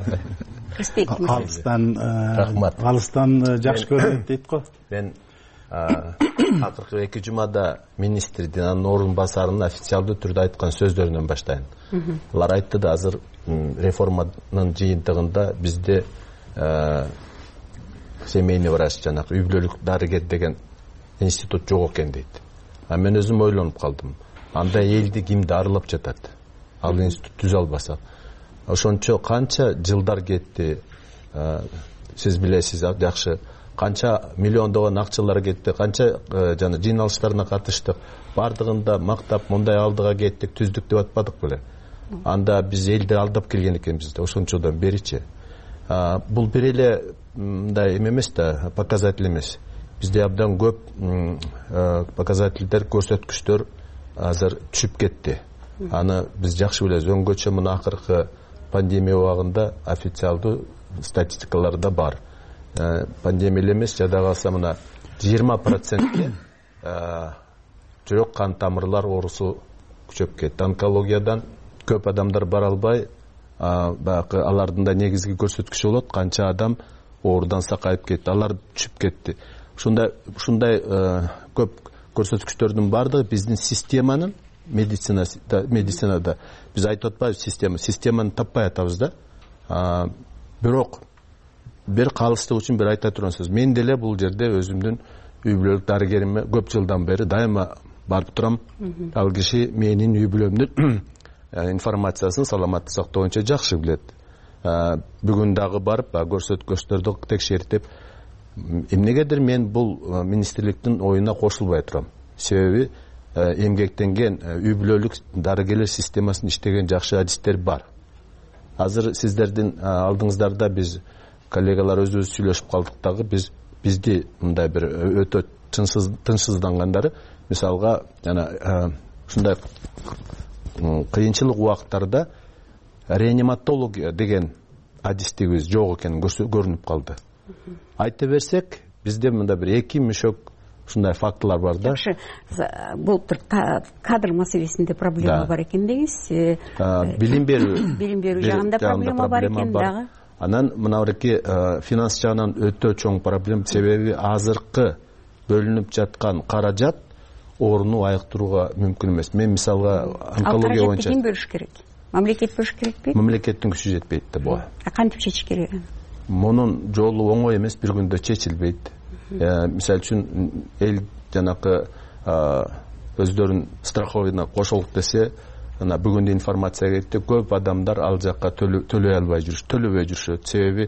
Алыстан жакшы көрүнөт дейт го. Мен акыркы 2 жумада министрдин анын орун басарынын официалдуу түрдө айткан сөздөрүнөн баштайын. Алар айтты да, азыр реформанын жыйынтыгында бизде семейный врач, жанагы үй бүлөлүк дарыгер деген институт жок экен дейт. Мен өзүм ойлонуп калдым. Анда элди ким дарылап жатат? Ал институт түзө албаса. Ошончо канча жылдар кетти. Сиз билесиз жакшы. Канча миллиондогон акчалар кетти, канча жана жыйналыштарына катыштык. Бардыгында мактап, мындай алдыга кеттик, түздүк деп атпадык беле. Анда биз элди алдап келген экенбиз да, ошончодон беричи. Бул бир эле мындай эмес да, показатель эмес. Бизде абдан көп показательдер, көрсөткүчтөр азыр түшүп кетти. Аны биз жакшы билебиз. Өңгөчө мына акыркы пандемия убагында официалдуу статистикаларда бар. Пандемия эмес, жада калса мына 20%ке жүрөк кан тамырлар оорусу күчөп кетти. Онкологиядан көп адамдар бара албай, алардын да негизги көрсөткүчү болот, канча адам оорудан сакайып кетти, алар түшүп кетти. Ушундай көп көрсөткүчтөрдүн бардыгы биздин системанын медицинада биз айтып атпайбыз, системаны таппай атабыз да. Бирок бир калыстык үчүн бир айта турган сөз. Мен деле бул жерде өзүмдүн үй бүлөлүк дарыгериме көп жылдан бери дайыма барып турам. Ал киши менин үй бүлөмдүн информациясын саламаттык сактоо боюнча жакшы билет. Бүгүн дагы барып көрсөткүчтөрдү текшертип, эмнегедир мен бул министрликтин оюна кошулбай турам. Себеби эмгектенген үй бүлөлүк дарыгерлер системасын иштеген жакшы адистер бар. Азыр сиздердин алдыңыздарда биз коллегалар өзүбүз сүйлөшүп калдык дагы, бизди мындай бир өтө тынчсыздангандары, мисалга жана ушундай кыйынчылык убактарда реаниматология деген адистигибиз жок экени көрүнүп калды. Айта берсек, бизде мында бир 2 мөшөк ушундай фактылар бар да. Жакшы, бул кадр маселесинде проблема бар экен деңиз. Билим берүү жагында проблема бар экен дагы. Анан мынабырки финанс жагынан өтө чоң проблема, себеби азыркы бөлүнүп жаткан каражат орунду айыктырууга мүмкүн эмес. Мен мисалга онкология боюнча ким бөлүш керек? Мамлекет бөлүш керекпи? Мамлекеттин күчү жетпейт да буга. Кантип чечиш керек? Мунун жолу оңой эмес, бир күндө чечилбейт. Мисалы үчүн эл жанакы өздөрүн страховыйына кошолук десе, мына бүгүн информация кетти, көп адамдар ал жакка төлөбөй жүрүшөт. Себеби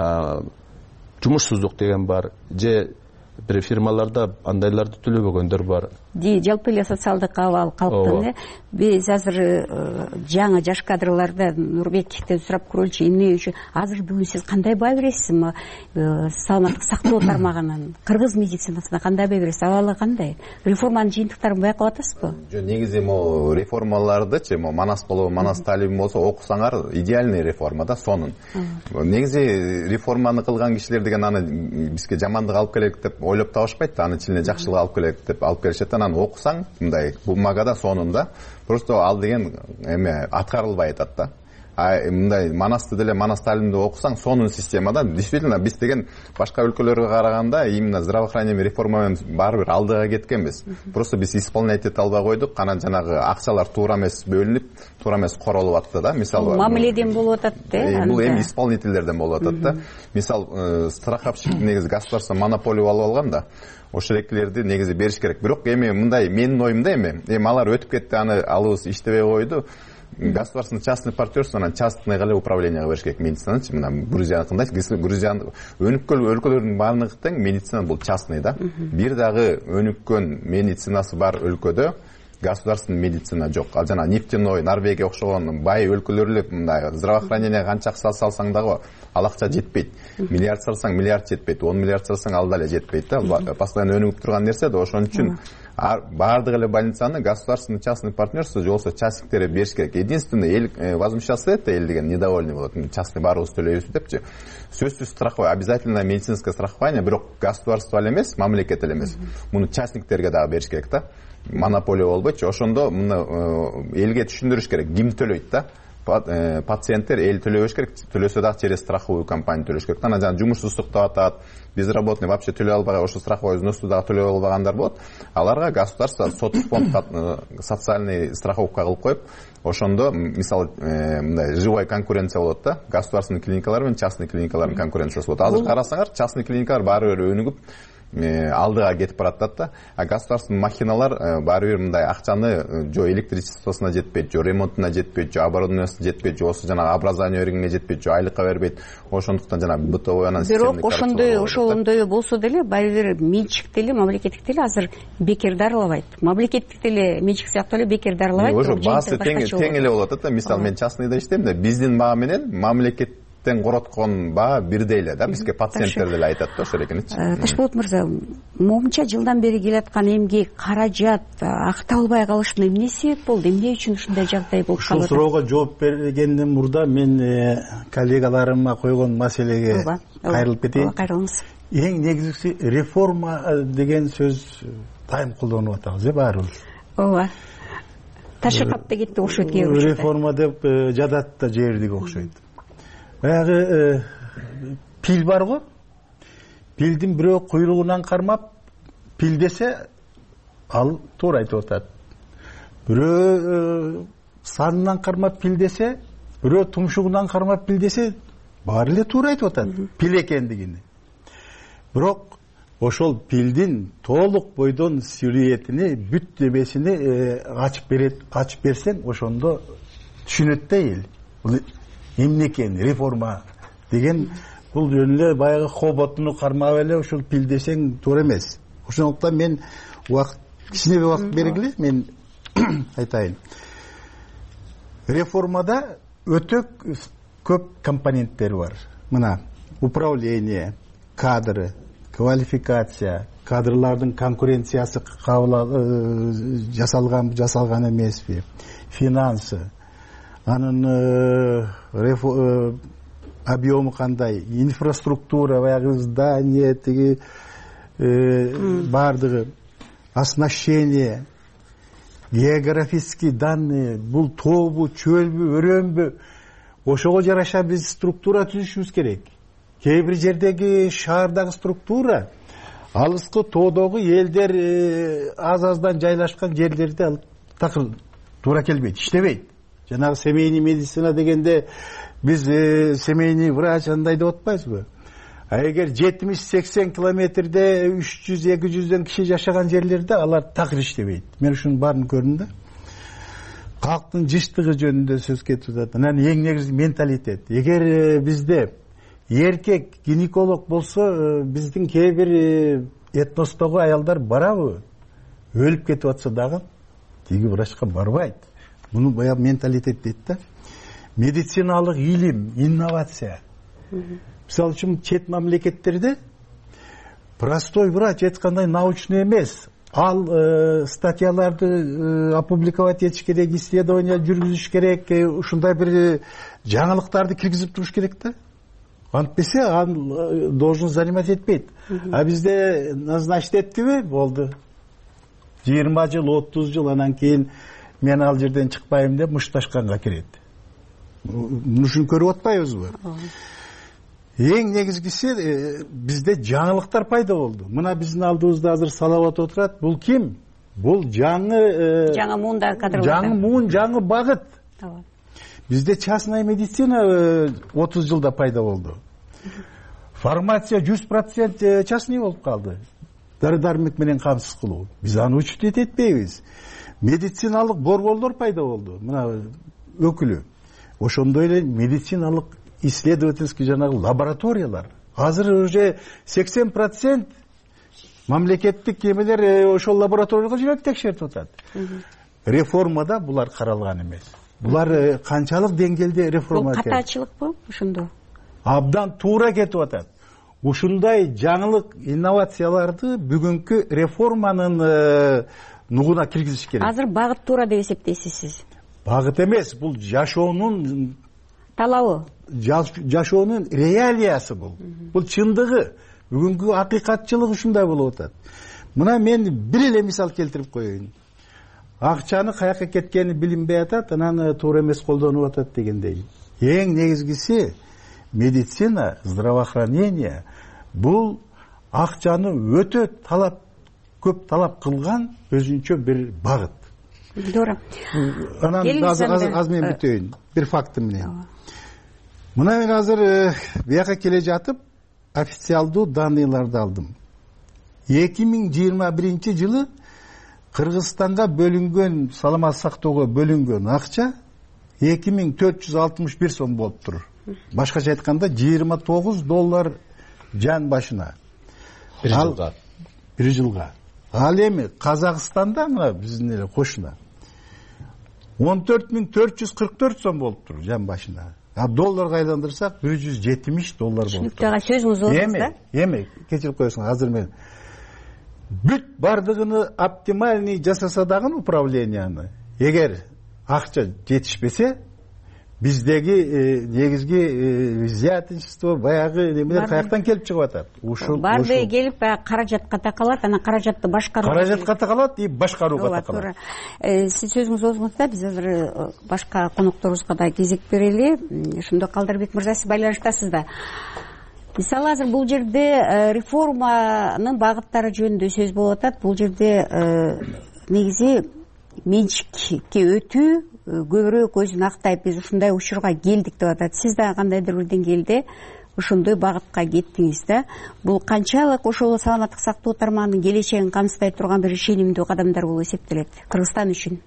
жумушсуздук деген бар, же бир фирмаларда андайларды төлөбөгөндөр бар. Жалпы эле социалдык абал калктын. Биз азыр жаңы жаш кадрларда Нурбековден сурап көрөлчү, эмне үчүн азыр бүгүн сиз кандай баа бересиз? Саламаттык сактоо тармагынын, кыргыз медицинасына кандай баа бересиз? Абалы кандай? Реформанын жыйынтыктарын байкап атасызбы? Жок, негизи могу реформалардычы, Манас болобу, Манас талибин болсо окусаңар, идеальный реформа да сонун. Негизи реформаны кылган кишилер деген аны бизге жамандык алып келет деп ойлоп табышпайт да, аны ичине жакшылык алып келет деп алып келишет. Аны окусаң, мындай бумагада сонунда просто ал деген эме аткарылбай атат да. Мындай Манасты деле, Манас талимди окусаң, сонун системада действительно биз деген башка өлкөлөргө караганда именно здравоохранение реформамен баары бир алдыга кеткенбиз. Просто биз исполнять эте албай койдук, анан жанагы акчалар туура эмес бөлүнүп, туура эмес королуп атты да. Мисалы мамиледен болуп атат да. Бул эми исполнительдерден болуп атат да. Мисалы страховщик негизи государство монополия алып алган да. Ошол экилерди негизи бериш керек. Бирок эми мындай менин оюмда эми алар өтүп кетти, аны алыбыз иштебей койду. Государственный частный партнерство, анан частный эле управленияга бериш керек медицинаны. Мына Грузияныкындай, Грузиян өнүккөн өлкөлөрдүн баардыгы тең медицина бул частный да. Бир дагы өнүккөн медицинасы бар өлкөдө государственный медицина жок. Ал жана нефтяной, Норвегия окшогон бай өлкөлөр мындай здравоохранение канча акча салсаң дагы ал акча жетпейт. Миллиард салсаң миллиард жетпейт, 10 миллиард салсаң ал дале жетпейт да. Постоянно өнүгүп турган нерсе да. Ошон үчүн баардык эле больницаны государственный частный партнерство же болсо частниктер бериш керек. Единственное, эл возмущаться это, эл деген недовольный болот. Частный баарыбыз төлөйбүз депчи. Сөзсүз страхование, обязательно медицинское страхование, бирок государство эле эмес, мамлекет эле эмес. Муну частниктерге дагы бериш керек да. Монополия болбойчу. Ошондо муну элге түшүндүрүш керек. Ким төлөйт да? Пациенттер эл төлөбөш керек, төлөсө дагы через страховую компания төлөш керек. Анан жана жумушсуздук деп атат, безработный вообще төлөй албаган, ошо страховой взносу дагы төлөй албагандар болот. Аларга государство соцфонд социальный страховка кылып коюп, ошондо мисалы мындай живой конкуренция болот да. Государственный клиникалар менен частный клиникалардын конкуренциясы болот. Азыр карасаңар, частный клиникалар баары бир өнүгүп алдыга кетип баратат да. А государственный махиналар баары бир мындай акчаны жо электричествосуна жетпейт, жо ремонтуна жетпейт, жо оборудованиясына жетпейт, жо жана образование бергенге жетпейт, жо айлыкка бербейт. Ошондуктан жана бытовой анан бирок ошондой болсо деле баары бир менчик деле, мамлекеттик деле азыр бекер дарылабайт. Мамлекеттик деле менчик сыяктуу эле бекер дарылабайт. Ошо баасы тең эле болот да. Мисалы мен частныйда иштейм да, биздин баа менен мамлекет короткон баа бирдей эле да. Бизге пациенттер деле айтат да ошол экеничи. Ташболот мырза, момунча жылдан бери келаткан эмгек, каражат акталбай калышына эмне себеп болду? Эмне үчүн ушундай жагдай болуп калды? Ушул суроого жооп бергенден мурда мен коллегаларыма койгон маселеге кайрылып кетейин. Кайрылыңыз. Эң негизгиси реформа деген сөз дайым колдонуп атабыз баарыбыз. Ооба. Ташыркап да кетти окшойт кээ бир. Реформа деп жадат да жибердик окшойт. Баягы пил бар го, пилдин бирөө куйругунан кармап пил десе ал туура айтып атат. Бирөө санынан кармап пил десе, бирөө тумшугунан кармап пил десе баары эле туура айтып атат пил экендигини. Бирок ошол пилдин толук бойдон сюжетини, бүт небесини ачып берсең, ошондо түшүнөт да эл. Бул эмне экен реформа деген, бул жөн эле баягы хоботуну кармап эле ушул пил десең туура эмес. Ошондуктан мен кичине убакыт бергиле, мен айтайын. Реформада өтө көп компоненттери бар. Мына управление, кадры, квалификация, кадрлардын конкуренциясы жасалган эмеспи, финансы, анын объему кандай, инфраструктура, баягы здание, тиги бардыгы, оснащение, географический данные, бул тообу, чөлбү, өрөмбү, ошого жараша биз структура түзүшүбүз керек. Кээ бир жердеги шаардагы структура алыскы тоодогу элдер аз-аздан жайлашкан жерлерде алып такыр туура келбейт, иштебейт. Жанагы семейный медицина дегенде биз семейный врач андай деп атпайбызбы? А эгер 70-80 километрде 300-200дөн киши жашаган жерлерде алар такыр иштебейт. Мен ушунун баарын көрдүм да. калктын жыштыгы жөнүндө сөз кетип атат. Анан эң негизги менталитет. Эгер бизде эркек гинеколог болсо, биздин кээ бир этностогу аялдар барабы? Өлүп кетип атса дагы тиги врачка барбайт. Муну баягы менталитет дейт да. Медициналык илим, инновация. Мисалы үчүн чет мамлекеттерде простой врач айткандай научный эмес. Ал статьяларды опубликовать этиш керек, исследование жүргүзүш керек, ушундай бир жаңылыктарды киргизип туруш керек да. Антпесе ал должен занимать этпейт. А бизде назначить эттиби? Болду. 20 жыл, 30 жыл анан кийин мен ал жерден чыкпайм деп мушташканга кирет. Мушуну көрүп атпайбызбы? Эң негизгиси бизде жаңылыктар пайда болду. Мына биздин алдыбызда азыр Салават отурат. Бул ким? Бул жаңы муунда кадрлар. Жаңы муун, жаңы багыт. Бизде частная медицина 30 жылда пайда болду. Фармация 100% частный болуп калды. Дары-дармек менен камсыз кылуу. Биз аны учет этпейбиз. Медициналык борборлор пайда болду. Мына өкүлү. Ошондой эле медициналык исследовательский жанагы лабораториялар. Азыр уже 80% мамлекеттик эмелер ошол лабораторияга жүрөп текшертип атат. Реформада булар каралган эмес. Булар канчалык деңгээлде реформа экен? Бул катачылыкпы ошондо? Абдан туура кетип атат. Ушундай жаңылык инновацияларды бүгүнкү реформанын нугуна киргизиш керек. Азыр багыт туура деп эсептейсиз сиз? Багыт эмес, бул жашоонун талабы. Жашоонун реалиясы бул. Бул чындыгы. Бүгүнкү акыйкатчылык ушундай болуп атат. Мына мен бир эле мисал келтирип коеюн. Акчаны каяка кеткени билинбей атат, анан туура эмес колдонуп атат дегендей. Эң негизгиси медицина, здравоохранение бул акчаны өтө көп талап кылган өзүнчө бир багыт. Туура. Анан азыр мен бүтөйүн бир факты менен. Мына мен азыр бияка келе жатып официалдуу данныйларды алдым. 2021 жылы Кыргызстанга бөлүнгөн, саламат сактоого бөлүнгөн акча 2461 сом болуп тур. Башкача айтканда $29 жан башына. Bir жылга. Ал эми Казакстанда мына биздин эле кошуна 14444 сом болуп тур жан башына. А долларга айландырсак $170 болуп тур. Түшүнүктүү сөзүңүз болду да? Эми кечирип коесуң, азыр мен бүт бардыгыны оптимальный жасаса дагы управленияны, эгер акча жетишпесе, биздеги негизги взяточество баягы немелер каяктан келип чыгып атат? Барды келип каражатка такалат, анан каражатты башкаруу. Каражатка такалат и башкарууга такалат. Сиз сөзүңүз болмокта, биз азыр башка конокторубузга да кезек берели. Ошондо Калдырбек мырза, сиз байланыштасыз да. Мисалы азыр бул жерде реформанын багыттары жөнүндө сөз болуп атат. Бул жерде негизи менчикке өтүү көбүрөөк өзүн актайт, биз ушундай учурга келдик деп атат. Сиз да кандайдыр бир деңгээлде ошондой багытка кеттиңиз да. Бул канчалык ошол саламаттык сактоо тармагынын келечегин камсыздай турган бир ишенимдүү кадамдар болуп эсептелет Кыргызстан үчүн?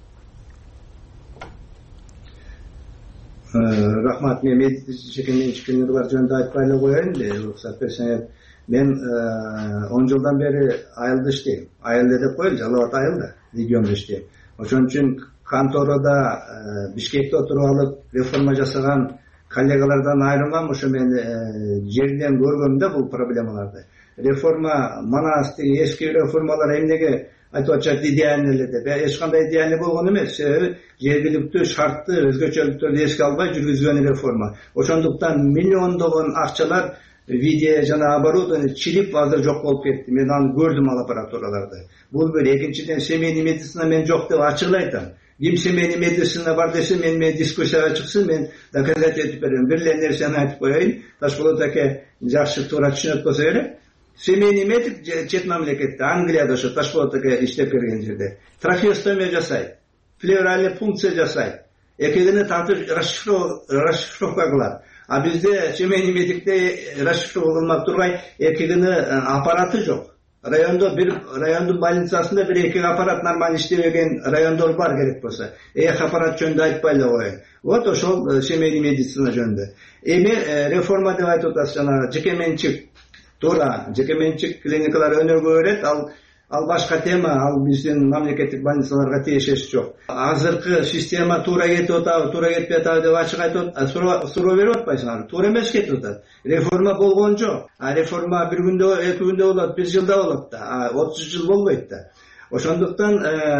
Рахмат, мен жеке менчиккенер жөнүндө айтпай эле коеюн, уруксат берсеңер. Мен 10 жылдан бери айылда иштейм. Айылда деп коелу, Жалал Абад айылда, региондо иштейм. Ошон үчүн конторада Бишкекте отуруп алып реформа жасаган коллегалардан айрылмам. Ошо мен жерден көргөм да бул проблемаларды. Реформа, манас эски реформалар эмнеге айтып атышат идеальный эле деп. Эч кандай идеальный болгон эмес. Себеби жергиликтүү шартты, өзгөчөлүктөрдү эске албай жүргүзгөн реформа. Ошондуктан миллиондогон акчалар видео жана оборудование чирип азыр жок болуп кетти. Мен аны көрдүм, ал аппаратураларды. Бул бир. Экинчиден, семейный медицина мен жок деп ачык айтам. Ким семейный медицина бар десе, мен дискуссияга чыксын, мен доказать этип берем. Бир эле нерсени айтып коеюн. Ташполот аке жакшы туура түшүнөт болсо керек. Семейный медик чет мамлекетте, Англияда ошо Ташполот аке иштеп келген жерде трахеостомия жасайт, плевральный пункция жасайт, экегини тартып расшифровка кылат. А бизде семейный медикте расшифровка кылмак тургай экегини аппараты жок. райондун больницасында 1-2 аппарат нормально иштебеген райондор бар керек болсо. Аппарат жөнүндө айтпайлы коеюн. Вот ошол семейный медицина жөнүндө. Эми реформа деп айтып атасыз, жана жеке менчик, туура жеке менчик клиникалар өнүгө берет, ал башка тема, ал биздин мамлекеттик больницаларга тиешеси жок. Азыркы система туура кетип атабы, туура кетпей атабы деп ачык айтып суроо берип атпайсыңарбы? Туура эмес кетип атат. Реформа болгон жок. Реформа 1 күндө, 2 күндө болот, 1 жылда болот да, 30 жыл болбойт да. Ошондуктан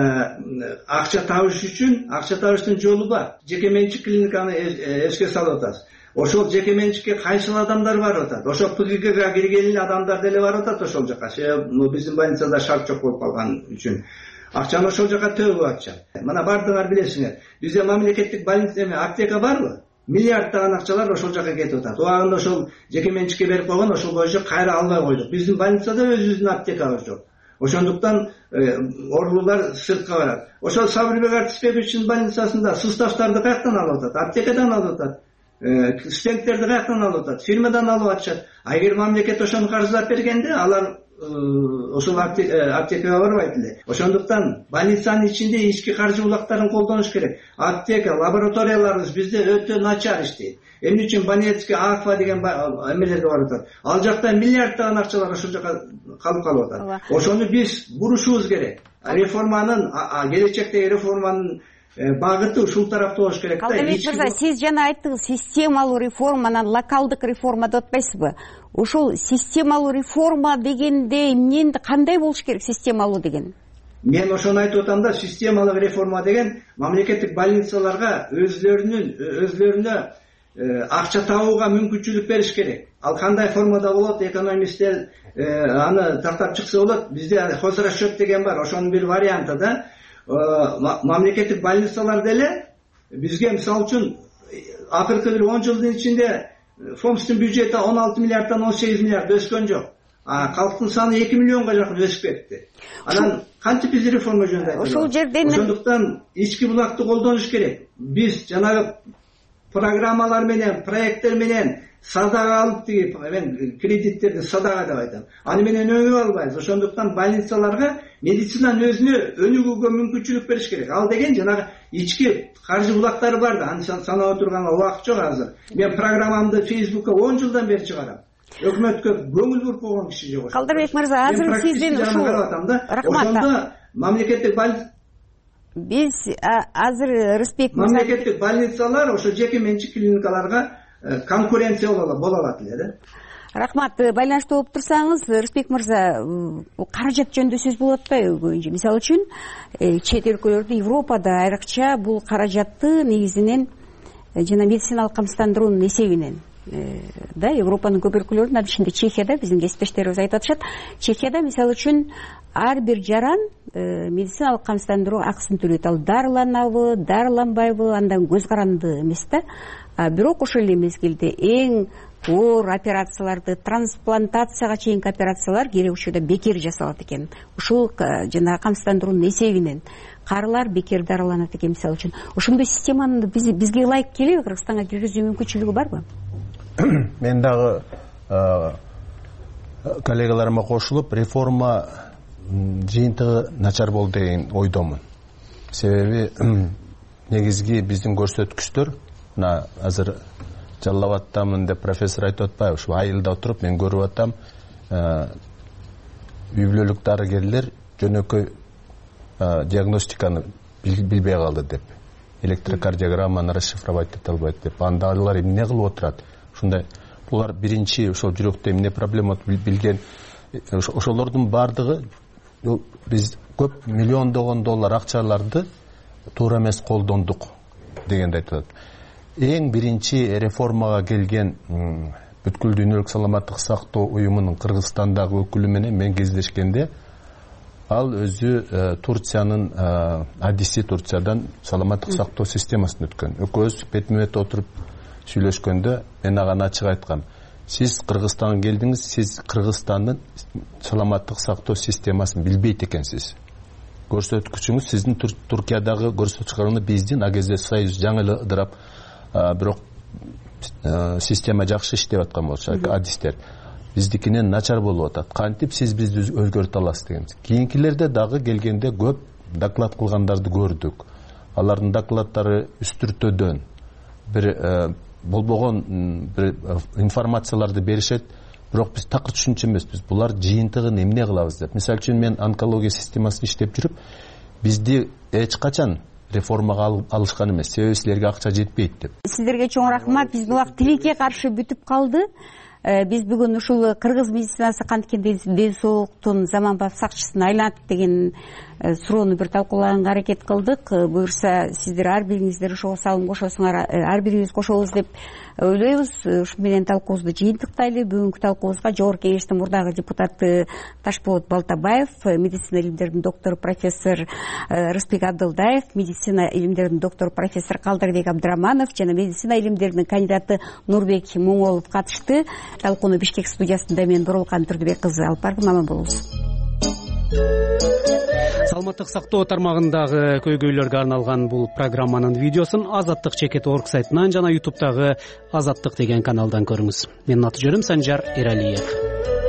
акча табыштын жолу бар. Жеке менчик клиниканы эске салып атасыз. Ошол жеке менчикке кайсыл адамдар барып атат? Ошол ПГГга кирген адамдар деле барып атат ошол жака. Биздин больницада шарт жок болуп калган үчүн. Акчаны ошол жака төгүп атышат. Мына бардыңар билесиңер. Бизде мамлекеттик больница аптека барбы? Миллиарддаган акчалар ошол жака кетип атат. Убагында ошол жеке менчикке берип койгон, ошол боюнча кайра албай койдук. Биздин больницада өзүбүздүн аптекабыз жок. Ошондуктан оорулар сыртка барат. Ошол Сабырбек Артисбековичтин больницасында составдарды каяктан алып атат? Аптекадан алып атат. Стендтерди каяктан алып атат? Фирмадан алып атышат. Эгер мамлекет ошону каржылап бергенде, алар ошол аптекага барбайт эле. Ошондуктан больницанын ичинде ички каржы булактарын колдонуш керек. Аптека, лабораторияларыбыз бизде өтө начар иштейт. Эмне үчүн Банецкий, Акфа деген эмелерге барып атат? Ал жакта миллиарддаган акчалар ошол жака калып атат. Ошону биз бурушубуз керек. Реформанын, келечектеги реформанын багыты ушул тарапта болуш керек да. Калдыбек мырза, сиз жана айттыңыз, системалуу реформанан локалдык реформа деп атпайсызбы? Ошол системалуу реформа дегенде эмне, кандай болуш керек системалуу деген? Мен ошону айтып атам да, системалык реформа деген мамлекеттик больницаларга өзлөрүнө акча табууга мүмкүнчүлүк бериш керек. Ал кандай формада болот, экономисттер аны тактап чыкса болот. Бизде хозрасчет деген бар, ошонун бир варианты да. Мамлекеттик больницалар деле бизге мисалы үчүн акыркы 10 жылдын ичинде фомстун бюджети 16 миллиарддан 18 миллиард өскөн жок. Калктын саны 2 миллионго жакын өсүп кетти. Анан кантип биз реформа жөнүндө айтабыз? Ошол жерден ошондуктан ички булакты колдонуш керек. Биз жанагы программалар менен, проекттер менен садага алып мен кредиттерди садага деп айтам. Аны менен өнүгө албайбыз. Ошондуктан больницаларга медицинанын өзүнө өнүгүүгө мүмкүнчүлүк бериш керек. Ал деген жанагы ички каржы булактары бар да, аны санап отурганга убакыт жок азыр. Мен программамды Facebook'ка 10 жылдан бери чыгарам. Өкмөткө көңүл буруп койгон киши жок. Калдырбек мырза, азыр сиздин ушул ошондо мамлекеттик биз азыр Рыспек мырза мамлекеттик больницалар ошо жеке менчик клиникаларга конкуренция боло алат эле да. Рахмат. Байланышта болуп турсаңыз, Рыспек мырза, каражат жөнүндө сөз болуп атпайбы? Мисалы үчүн, чет өлкөлөрдө, Европада айрыкча бул каражатты негизинен жана медициналык камсыздандыруунун эсебинен да, Европанын көп өлкөлөрүндө, анын ичинде Чехияда биздин кесиптештерибиз айтып атышат. Чехияда мисалы үчүн ар бир жаран медициналык камсыздандыруу акысын төлөйт. Ал дарыланабы, дарыланбайбы, андан көз каранды эмес да. Бирок ошол эле мезгилде эң оор операцияларды, трансплантацияга чейинки операциялар керек учурда бекер жасалат экен. Ушул жана камсыздандыруунун эсебинен карылар бекер дарыланат экен мисалы үчүн. Ошондой системаны бизге ылайык келеби? Кыргызстанга киргизүү мүмкүнчүлүгү барбы? Мен дагы коллегаларыма кошулуп, реформа жыйынтыгы начар болду деген ойдомун. Себеби негизги биздин көрсөткүчтөр, мына азыр жаллап атамын деп профессор айтып атпайбы? Ушу айылда отуруп мен көрүп атам, үй бүлөлүк дарыгерлер жөнөкөй диагностиканы билбей калды деп, электрокардиограмманы расшифровать эте албайт деп, анда алар эмне кылып отурат? Ушундай булар биринчи ошол жүрөктө эмне проблема билген, ошолордун бардыгы биз көп миллиондогон доллар акчаларды туура эмес колдондук дегенди айтып атат. Эң биринчи реформага келген бүткүл дүйнөлүк саламаттык сактоо уюмунун Кыргызстандагы өкүлү менен мен кездешкенде, ал өзү Турциянын адиси, Турциядан саламаттык сактоо системасын өткөн. Экөөбүз бетме бет отуруп сүйлөшкөндө мен ага ачык айткам: сиз Кыргызстанга келдиңиз, сиз Кыргызстандын саламаттык сактоо системасын билбейт экенсиз. Көрсөткүчүңүз сиздин Туркиядагы көрсөткүчүңүз биздин АГЗ Союз жаңы эле ыдырап, бирок система жакшы иштеп аткан болчу, адистер. биздикинен начар болуп атат. Кантип сиз бизди өзгөртө аласыз дегенбиз. Кийинкилерде дагы келгенде көп доклад кылгандарды көрдүк. Алардын докладдары үстүртөдөн бир болбогон бир информацияларды беришет, бирок биз такыр түшүнчү эмеспиз. Булар жыйынтыгын эмне кылабыз деп. Мисалы үчүн мен онкология системасында иштеп жүрүп, бизди эч качан реформага алышкан эмес. Себеби силерге акча жетпейт деп. Сиздерге чоң рахмат. Биздин убак тилекке каршы бүтүп калды. Биз бүгүн ушул кыргыз медицинасы канткен ден соолуктун заманбап сакчысына айланат деген суроону бир талкуулаганга аракет кылдык. Буюрса сиздер ар бириңиздер ошого салым кошосуңар, ар бирибиз кошобуз деп ойлойбуз. Ушу менен талкуубузду жыйынтыктайлы. Бүгүнкү талкуубузга Жогорку Кеңештин мурдагы депутаты Ташболот Балтабаев, медицина илимдеринин доктору профессор Рыспек Абдылдаев, медицина илимдеринин доктору профессор Калдырбек Абдыраманов жана медицина илимдеринин кандидаты Нурбек Моңолов катышты. Талкууну Бишкек студиясында мен Боролкан Турдубек кызы алып бардым. Аман болуңуз. Саламаттык сактоо тармагындагы көйгөйлөргө арналган бул программанын видеосун Азаттык Чекит.org сайтынан жана YouTube'дагы Азаттык деген каналдан көрүңүз. Менин аты жөнүм Санжар Эралиев.